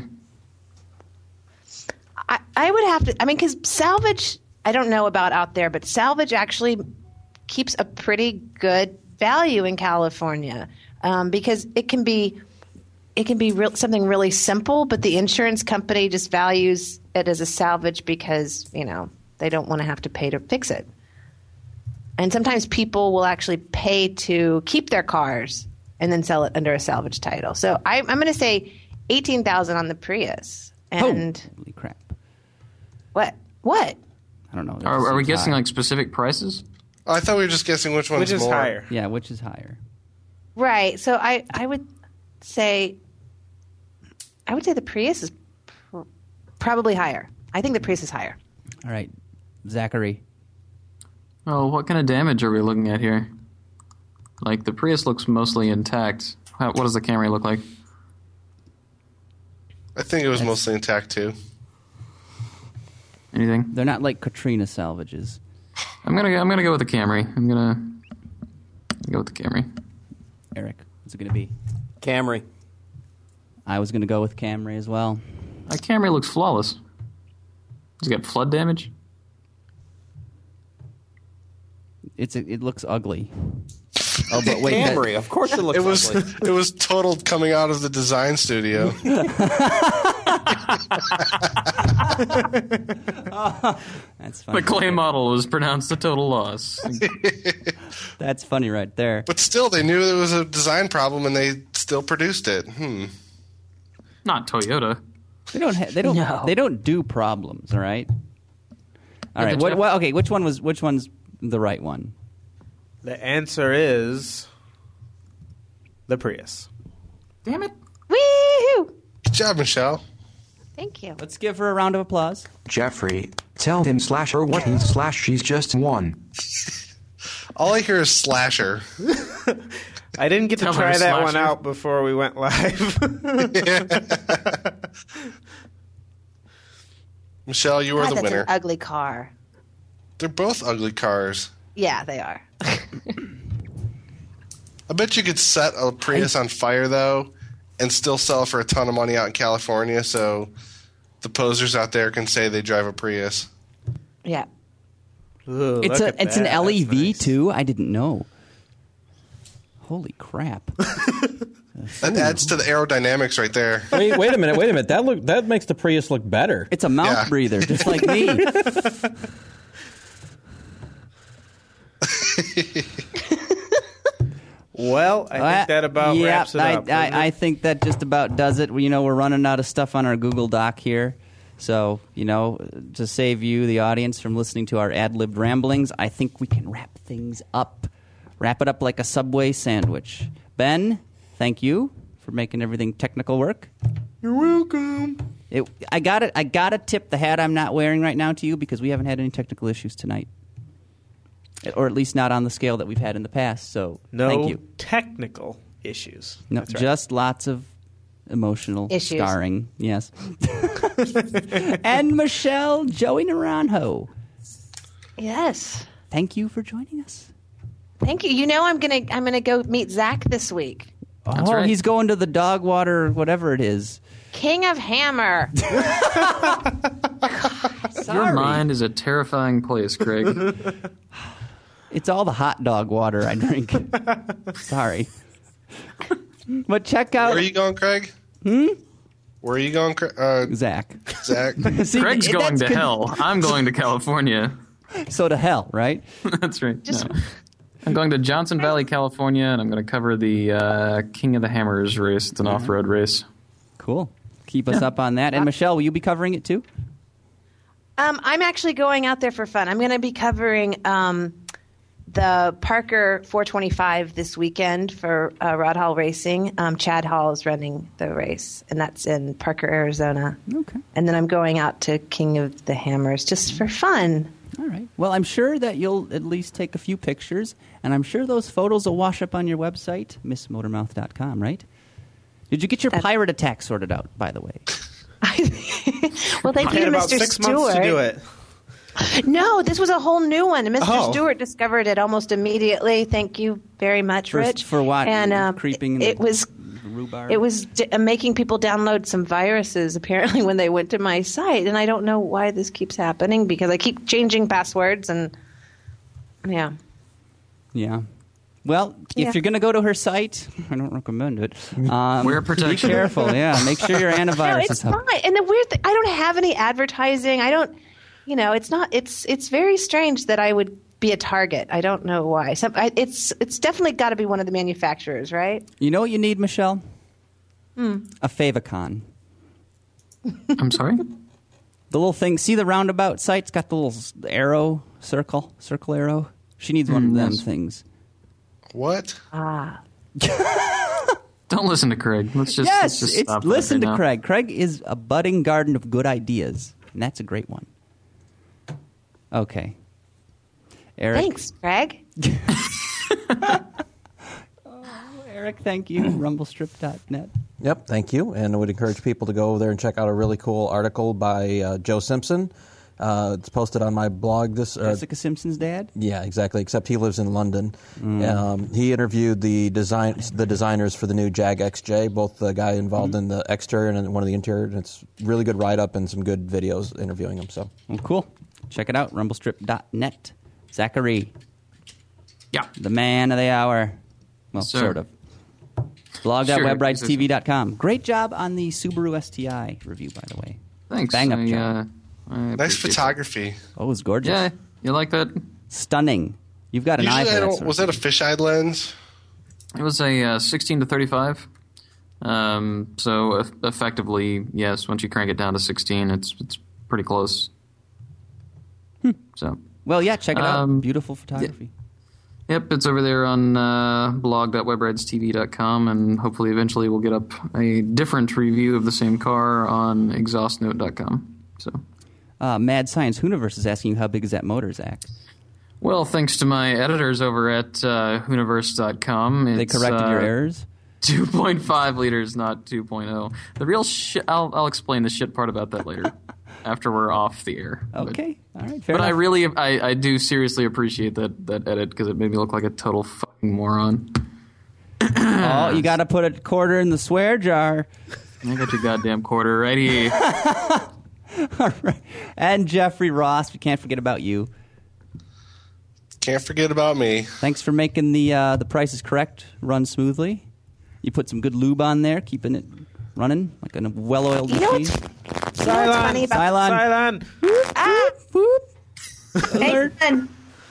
I, I would have to. I mean, because salvage, I don't know about out there, but salvage actually keeps a pretty good value in California um, because it can be it can be real, something really simple, but the insurance company just values it as a salvage because you know they don't want to have to pay to fix it. And sometimes people will actually pay to keep their cars and then sell it under a salvage title. So I, I'm going to say eighteen thousand on the Prius. And Holy crap. what? What? I don't know. Are, are we It's guessing high. like specific prices? Oh, I thought we were just guessing which one's Which is more. higher? Yeah, which is higher? Right. So I, I would say, I would say the Prius is pr- probably higher. I think the Prius is higher. All right, Zachary. Oh, what kind of damage are we looking at here? Like the Prius looks mostly intact. How, what does the Camry look like? I think it was mostly intact too. Anything? They're not like Katrina salvages. I'm gonna go, I'm gonna go with the Camry. I'm gonna go with the Camry. Eric, what's it going to be? Camry. I was going to go with Camry as well. That Camry looks flawless. Does it got flood damage? It's a, it looks ugly. Oh, but wait, that- Camry. Of course it looks It was ugly. it was totaled coming out of the design studio. that's funny. The clay model was pronounced a total loss. That's funny right there. But still, they knew there was a design problem, and they still produced it. Hmm. Not Toyota. They don't. Ha- they don't. No. They don't do problems. All right. All Yeah, right. but What, Jeff- what, okay. Which one was? Which one's the right one? The answer is the Prius. Damn it. Woo! Good job, Michelle. Thank you. Let's give her a round of applause. Jeffrey, tell him slash her what he's slash she's just won. All I hear is slasher. I didn't get to Tell her try that one slasher. out before we went live. Michelle, you are God, the that's winner. an ugly car. They're both ugly cars. Yeah, they are. I bet you could set a Prius on fire, though, and still sell it for a ton of money out in California, so the posers out there can say they drive a Prius. Yeah. Ooh, It's look a at it's an that. L E V That's nice. too. I didn't know. Holy crap! That adds to the aerodynamics right there. Wait, wait a minute, wait a minute. That look that makes the Prius look better. It's a mouth Yeah. breather, just like me. Well, I think that about yeah, wraps it I, up. doesn't I, it? I think that just about does it. You know, we're running out of stuff on our Google Doc here. So, you know, to save you, the audience, from listening to our ad-libbed ramblings, I think we can wrap things up. Wrap it up like a Subway sandwich. Ben, thank you for making everything technical work. You're welcome. It, I got it. I got to tip the hat I'm not wearing right now to you because we haven't had any technical issues tonight, or at least not on the scale that we've had in the past. So, No thank you. technical issues. No, That's right. just lots of emotional Issues. scarring. Yes. And Michelle Joey Naranjo, Yes. thank you for joining us. Thank you. You know, I'm gonna I'm gonna go meet Zach this week. That's oh, right. he's going to the dog water, whatever it is. King of Hammer. Your mind is a terrifying place, Craig. It's all the hot dog water I drink. Sorry. But check out Where are you going, Craig? Hmm? Where are you going, Cra- uh, Zach. Zach? See, Craig's going that's to con- hell. I'm going to California. So to hell, right? That's right. Just- No. I'm going to Johnson Valley, California, and I'm going to cover the uh, King of the Hammers race. It's an off-road race. Cool. Keep us up on that. And Michelle, will you be covering it too? Um, I'm actually going out there for fun. I'm going to be covering um, the Parker four twenty-five this weekend for uh, Rod Hall Racing. Um, Chad Hall is running the race, and that's in Parker, Arizona. Okay. And then I'm going out to King of the Hammers just for fun. All right. Well, I'm sure that you'll at least take a few pictures, and I'm sure those photos will wash up on your website, miss motormouth dot com, right? Did you get your That- pirate attack sorted out, by the way? Well, thank I you had to about Mister six Stewart. months to do it. No, this was a whole new one. Mister Oh. Stewart discovered it almost immediately. Thank you very much, For, Rich. for what? And um, Creeping in it the was rhubarb? it was d- uh, making people download some viruses apparently when they went to my site, and I don't know why this keeps happening because I keep changing passwords and yeah. Yeah. Well, Yeah. if you're going to go to her site, I don't recommend it. Um, Wear protection. Be careful. Yeah. Make sure your No, antivirus it's is up. fine. And the weird thing, I don't have any advertising. I don't, you know, it's not. It's it's very strange that I would be a target. I don't know why. Some, I, it's it's definitely got to be one of the manufacturers, right? You know what you need, Michelle? Hmm. A favicon. I'm sorry? The little thing. See the roundabout site's got the little s- arrow, circle, circle arrow. She needs one of Mm, them yes. things. What? Ah, Don't listen to Craig. Let's just, yes, let's just it's, stop that listen right to now. Craig. Craig is a budding garden of good ideas, and that's a great one. Okay. Eric. thanks, Greg. Eric, thank you. Rumblestrip dot net. Yep, thank you. And I would encourage people to go over there and check out a really cool article by uh, Joe Simpson. Uh, it's posted on my blog. This uh, Jessica Simpson's dad? Yeah, exactly. Except he lives in London. Um, he interviewed the design the designers for the new Jag X J, both the guy involved in the exterior and one of the interior. And it's really good write up and some good videos interviewing him. So Well, cool. Check it out. Rumblestrip dot net. Zachary, Yeah. the man of the hour. Well, Sir. sort of. blog dot Sure, web rides t v dot com. Great job on the Subaru S T I review, by the way. Thanks. Bang up I, job. uh, I Nice appreciate photography. Oh, it was gorgeous. it. Yeah, you like that? Stunning. You've got an eye Usually, for I that don't. sort Was of that a fisheye lens? It was a uh, sixteen to thirty-five. Um, so eff- effectively, yes, once you crank it down to sixteen, it's it's pretty close. So Well, yeah, check it out. Um, Beautiful photography. Yep, it's over there on uh, blog dot web rides t v dot com, and hopefully eventually we'll get up a different review of the same car on exhaust note dot com. So, uh, Mad Science Hooniverse is asking you how big is that motor, Zach? Well, thanks to my editors over at uh, hooniverse dot com. They corrected uh, your errors? two point five liters, not two point oh. The real shit, I'll, I'll explain the shit part about that later. After we're off the air. Okay, but, all right, fair But enough. I really, I, I do seriously appreciate that, that edit because it made me look like a total fucking moron. Oh, you got to put a quarter in the swear jar. I got your goddamn quarter right here. All right. And Jeffrey Ross, we can't forget about you. Can't forget about me. Thanks for making the uh, the Price is Correct run smoothly. You put some good lube on there, keeping it running like a well-oiled You know machine. what's, you know what's funny about Cylon. Cylon. Ah, Whoop. hey, Alert. Ben.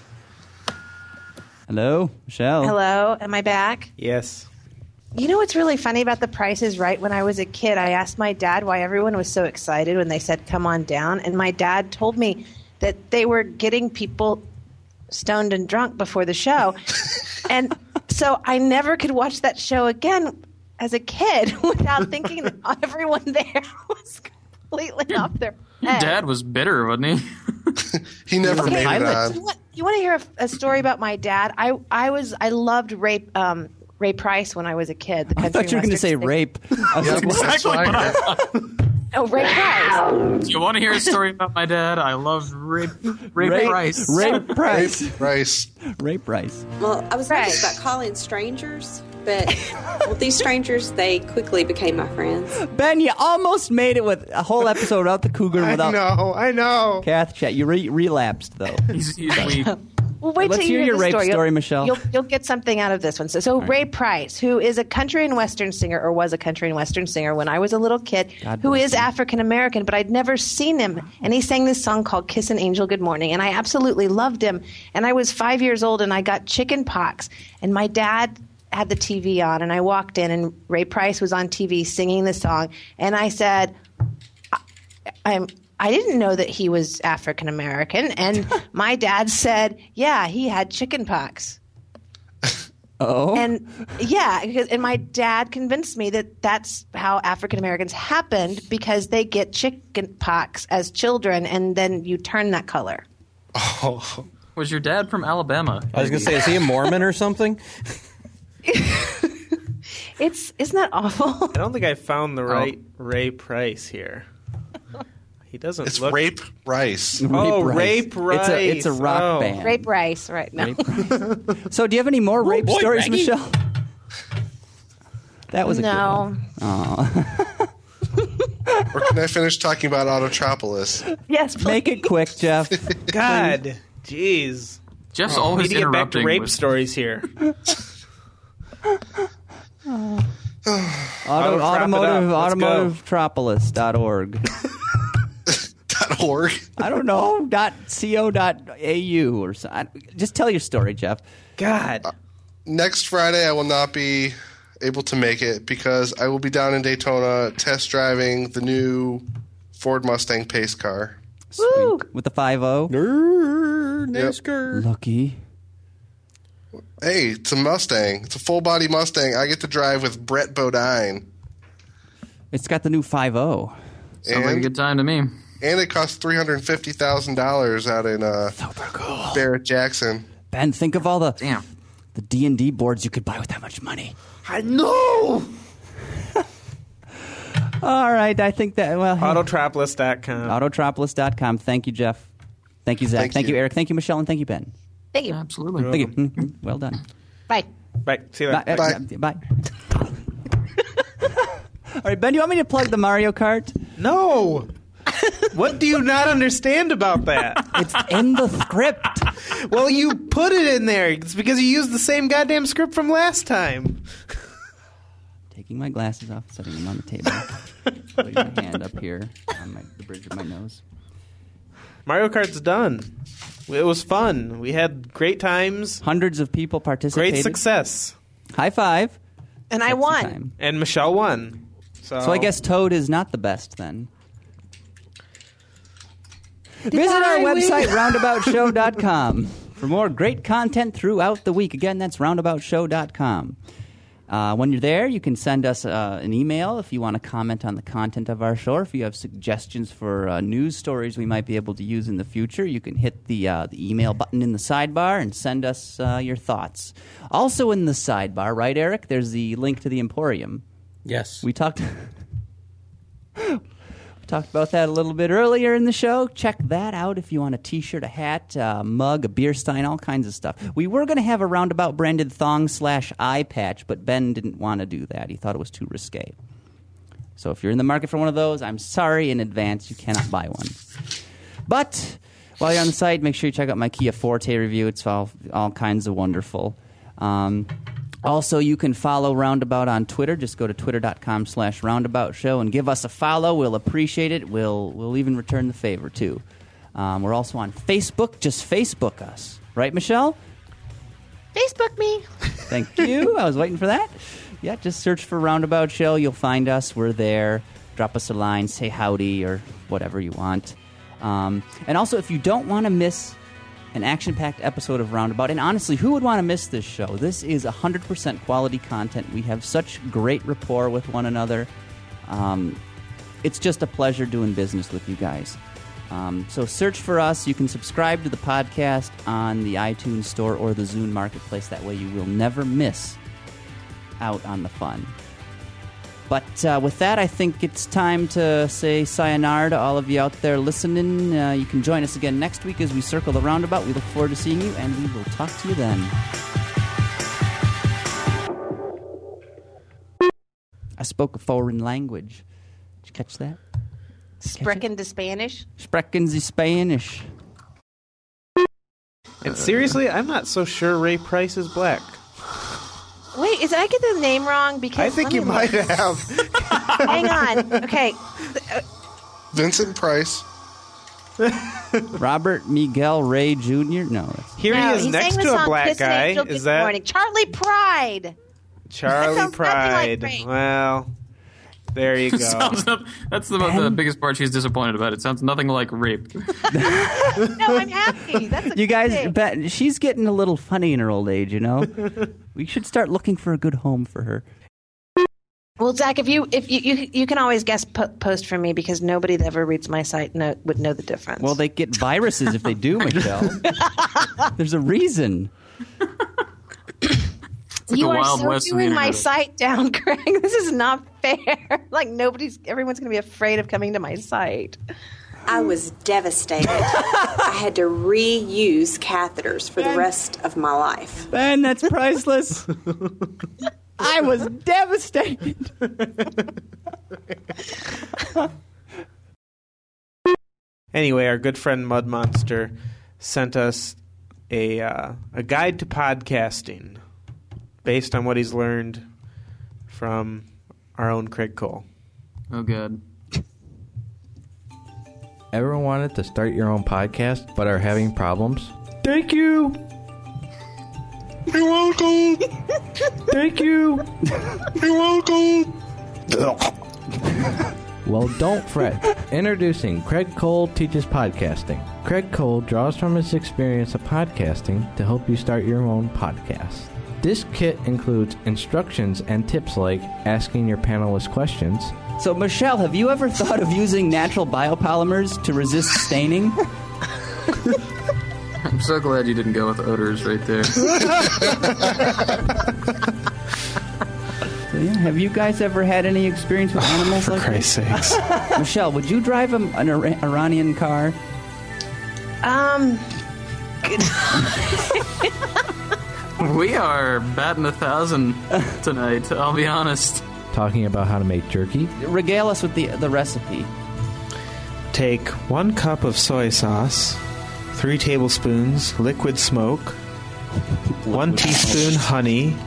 Hello, Michelle. Hello, am I back? Yes. You know what's really funny about The Price is Right? When I was a kid, I asked my dad why everyone was so excited when they said, come on down. And my dad told me that they were getting people stoned and drunk before the show. And so I never could watch that show again as a kid without thinking that everyone there was completely off their Your head. dad was bitter, wasn't he? He never Okay, made it pilot. on. You want, you want to hear a, a story about my dad? I I was I loved Ray um, Ray Price when I was a kid. The I country thought you were going to western say singer. rape. I was Yep, like, what? that's what I heard. Oh, Ray Price. You want to hear a story about my dad? I loved Ray, Ray, Rape, Price. rape Price. Rice. Rape Price. Well, I was Right. nervous about calling strangers, but well, these strangers, they quickly became my friends. Ben, you almost made it with a whole episode without the cougar and I without know, I know. Kath chat. You re- relapsed, though. He's, he's weak. Well, wait Let's till you hear hear your the rape story, story, You'll- Michelle. You'll, you'll get something out of this one. So, so Ray Price, who is a country and western singer, or was a country and western singer when I was a little kid, God who bless is him. African American, but I'd never seen him. And he sang this song called "Kiss an Angel Good Morning," and I absolutely loved him. And I was five years old, and I got chicken pox, and my dad had the T V on, and I walked in, and Ray Price was on T V singing the song, and I said, I, I'm. I didn't know that he was African American, and my dad said, "Yeah, he had chicken pox." Oh? And yeah, because, and my dad convinced me that that's how African Americans happened because they get chicken pox as children, and then you turn that color. Oh. Was your dad from Alabama? I was going to say, is he a Mormon or something? It's isn't that awful? I don't think I found the right Ray Price here. He doesn't It's look... Rape Rice. Oh, Rice. Rape It's a, Rice. it's a rock Oh. band. Rape Rice right now. Rape. So, do you have any more rape boy, stories, Maggie. Michelle? That was a good one. No. Aw. Or can I finish talking about Autotropolis? Yes, please. Make it quick, Jeff. God, jeez. Jeff's We always need to get back to interrupting. rape with- stories here. Auto, Auto- automotive, wrap it up. Let's go. automotivetropolis dot org. Dot org. I don't know. Dot co. Dot au or so. I, just tell your story, Jeff. God. Next Friday, I will not be able to make it because I will be down in Daytona test driving the new Ford Mustang pace car. Woo! With the five oh. NASCAR. Lucky. Hey, it's a Mustang. It's a full body Mustang. I get to drive with Brett Bodine. It's got the new five oh. Sounds like a And, good time to me. and it costs three hundred fifty thousand dollars out in uh, Super cool. Barrett Jackson. Ben, think of all the Damn. the D and D boards you could buy with that much money. I know! All right, I think that, well, hey, Autotropolis dot com. autotropolis dot com. Thank you, Jeff. Thank you, Zach. Thank, Thank you. you. Eric. Thank you, Michelle. And thank you, Ben. Thank you. Absolutely. Thank you. Mhm. Well done. Bye. Bye. See you Bye. later. uh, yeah, Bye. All right, Ben, do you want me to plug the Mario Kart? No! What do you not understand about that? It's in the script. Well, you put it in there. It's because you used the same goddamn script from last time. Taking my glasses off, setting them on the table. Putting my hand up here on my, the bridge of my nose. Mario Kart's done. It was fun. We had great times, Hundreds of people participated. great success. High five. And I Sexy won. time. And Michelle won. So, So I guess Toad is not the best then. Visit our I win? website, roundabout show dot com. for more great content throughout the week. Again, that's roundabout show dot com. Uh, when you're there, you can send us uh, an email if you want to comment on the content of our show, or if you have suggestions for uh, news stories we might be able to use in the future. You can hit the uh, the email button in the sidebar and send us uh, your thoughts. Also in the sidebar, right, Eric, there's the link to the Emporium. Yes. We talked... Talked about that a little bit earlier in the show. Check that out if you want a T-shirt, a hat, a mug, a beer stein, all kinds of stuff. We were going to have a Roundabout branded thong slash eye patch, but Ben didn't want to do that. He thought it was too risque. So if you're in the market for one of those, I'm sorry in advance, you cannot buy one. But while you're on the site, make sure you check out my Kia Forte review. It's all all kinds of wonderful. Um, Also, you can follow Roundabout on Twitter. Just go to twitter.com slash roundabout show and give us a follow. We'll appreciate it. We'll we'll even return the favor, too. Um, we're also on Facebook. Just Facebook us. Right, Michelle? Facebook me. Thank you. I was waiting for that. Yeah, just search for Roundabout Show. You'll find us. We're there. Drop us a line. Say howdy or whatever you want. Um, and also, if you don't want to miss an action-packed episode of Roundabout. And honestly, who would want to miss this show? This is one hundred percent quality content. We have such great rapport with one another. Um, it's just a pleasure doing business with you guys. Um, so search for us. You can subscribe to the podcast on the iTunes Store or the Zune Marketplace. That way you will never miss out on the fun. But uh, with that, I think it's time to say sayonara to all of you out there listening. Uh, you can join us again next week as we circle the roundabout. We look forward to seeing you, and we will talk to you then. I spoke a foreign language. Did you catch that? Sprechen the Spanish? Sprechen the Spanish. And seriously, I'm not so sure Ray Price is black. Wait, is I get the name wrong? Because I think you might have. Hang on. Okay. Vincent Price. Robert Miguel Ray Junior No. Here no, he is next to a black Kiss guy. Angel, Is Good that Morning. Charlie Pride? Charlie That Pride? like Well, there you go. Sounds not, that's the, the biggest part she's disappointed about. It sounds nothing like rape. No, I'm happy. That's a You guys, thing. bet she's getting a little funny in her old age, you know? We should start looking for a good home for her. Well, Zach, if you if you you, you can always guest po- post for me because nobody that ever reads my site know, would know the difference. Well, they get viruses if they do, Michelle. There's a reason. like you the are Wild so West of the doing my internet. site down, Craig. This is not fair. Like nobody's, everyone's going to be afraid of coming to my site. I was devastated. I had to reuse catheters for the rest of my life. Ben, that's priceless. I was devastated. Anyway, our good friend Mud Monster sent us a uh, a guide to podcasting based on what he's learned from our own Craig Cole. Oh, good. Ever wanted to start your own podcast but are having problems? Thank you. You're welcome. Thank you. You're welcome. Well, don't fret. Introducing Craig Cole Teaches Podcasting. Craig Cole draws from his experience of podcasting to help you start your own podcast. This kit includes instructions and tips like asking your panelists questions. So, Michelle, have you ever thought of using natural biopolymers to resist staining? I'm so glad you didn't go with odors right there. So, yeah, have you guys ever had any experience with animals like Christ's this? sakes. Michelle, would you drive a, an Ira- Iranian car? Um, We are batting a thousand tonight, I'll be honest. Talking about how to make jerky. Regale us with the the recipe. Take one cup of soy sauce, three tablespoons liquid smoke, one teaspoon honey.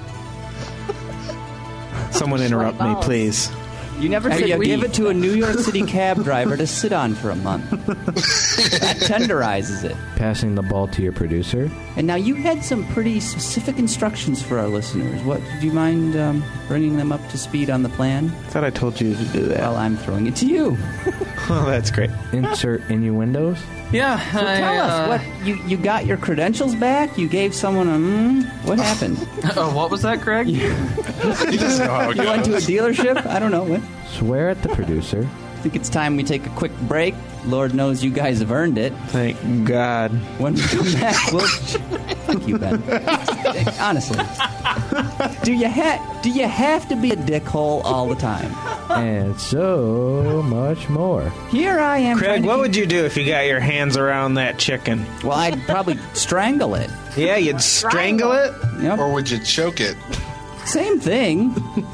Someone interrupt me, please. You never Hey, said yeah, you give we- it to a New York City cab driver to sit on for a month. That tenderizes it. Passing the ball to your producer. And now you had some pretty specific instructions for our listeners. What, do you mind um, bringing them up to speed on the plan? I thought I told you to do that. Well, I'm throwing it to you. Oh, that's great. Insert innuendos. Yeah. So I, tell uh, us, what you, you got your credentials back? You gave someone a mm? What happened? Oh, what was that, Craig? He doesn't know how it You went to a goes. dealership? I don't know. What? Swear at the producer. I think it's time we take a quick break. Lord knows you guys have earned it. Thank God. When we come back, we'll... Fuck you, Ben. Honestly. Do you, ha- do you have to be a dickhole all the time? And so much more. Here I am. Craig, what keep... would you do if you got your hands around that chicken? Well, I'd probably strangle it. Yeah, you'd strangle it? Yep. Or would you choke it? Same thing.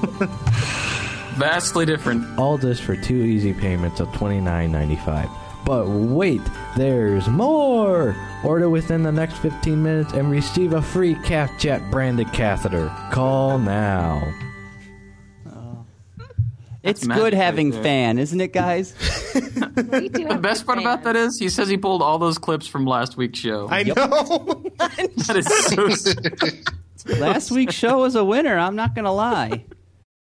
Vastly different. All this for two easy payments of twenty-nine ninety-five. But wait, there's more! Order within the next fifteen minutes and receive a free CathJet branded catheter. Call now. It's magic good having right there. fan, isn't it, guys? We do The have best part about that is he says he pulled all those clips from last week's show. I know. That is so. Last week's show was a winner, I'm not going to lie.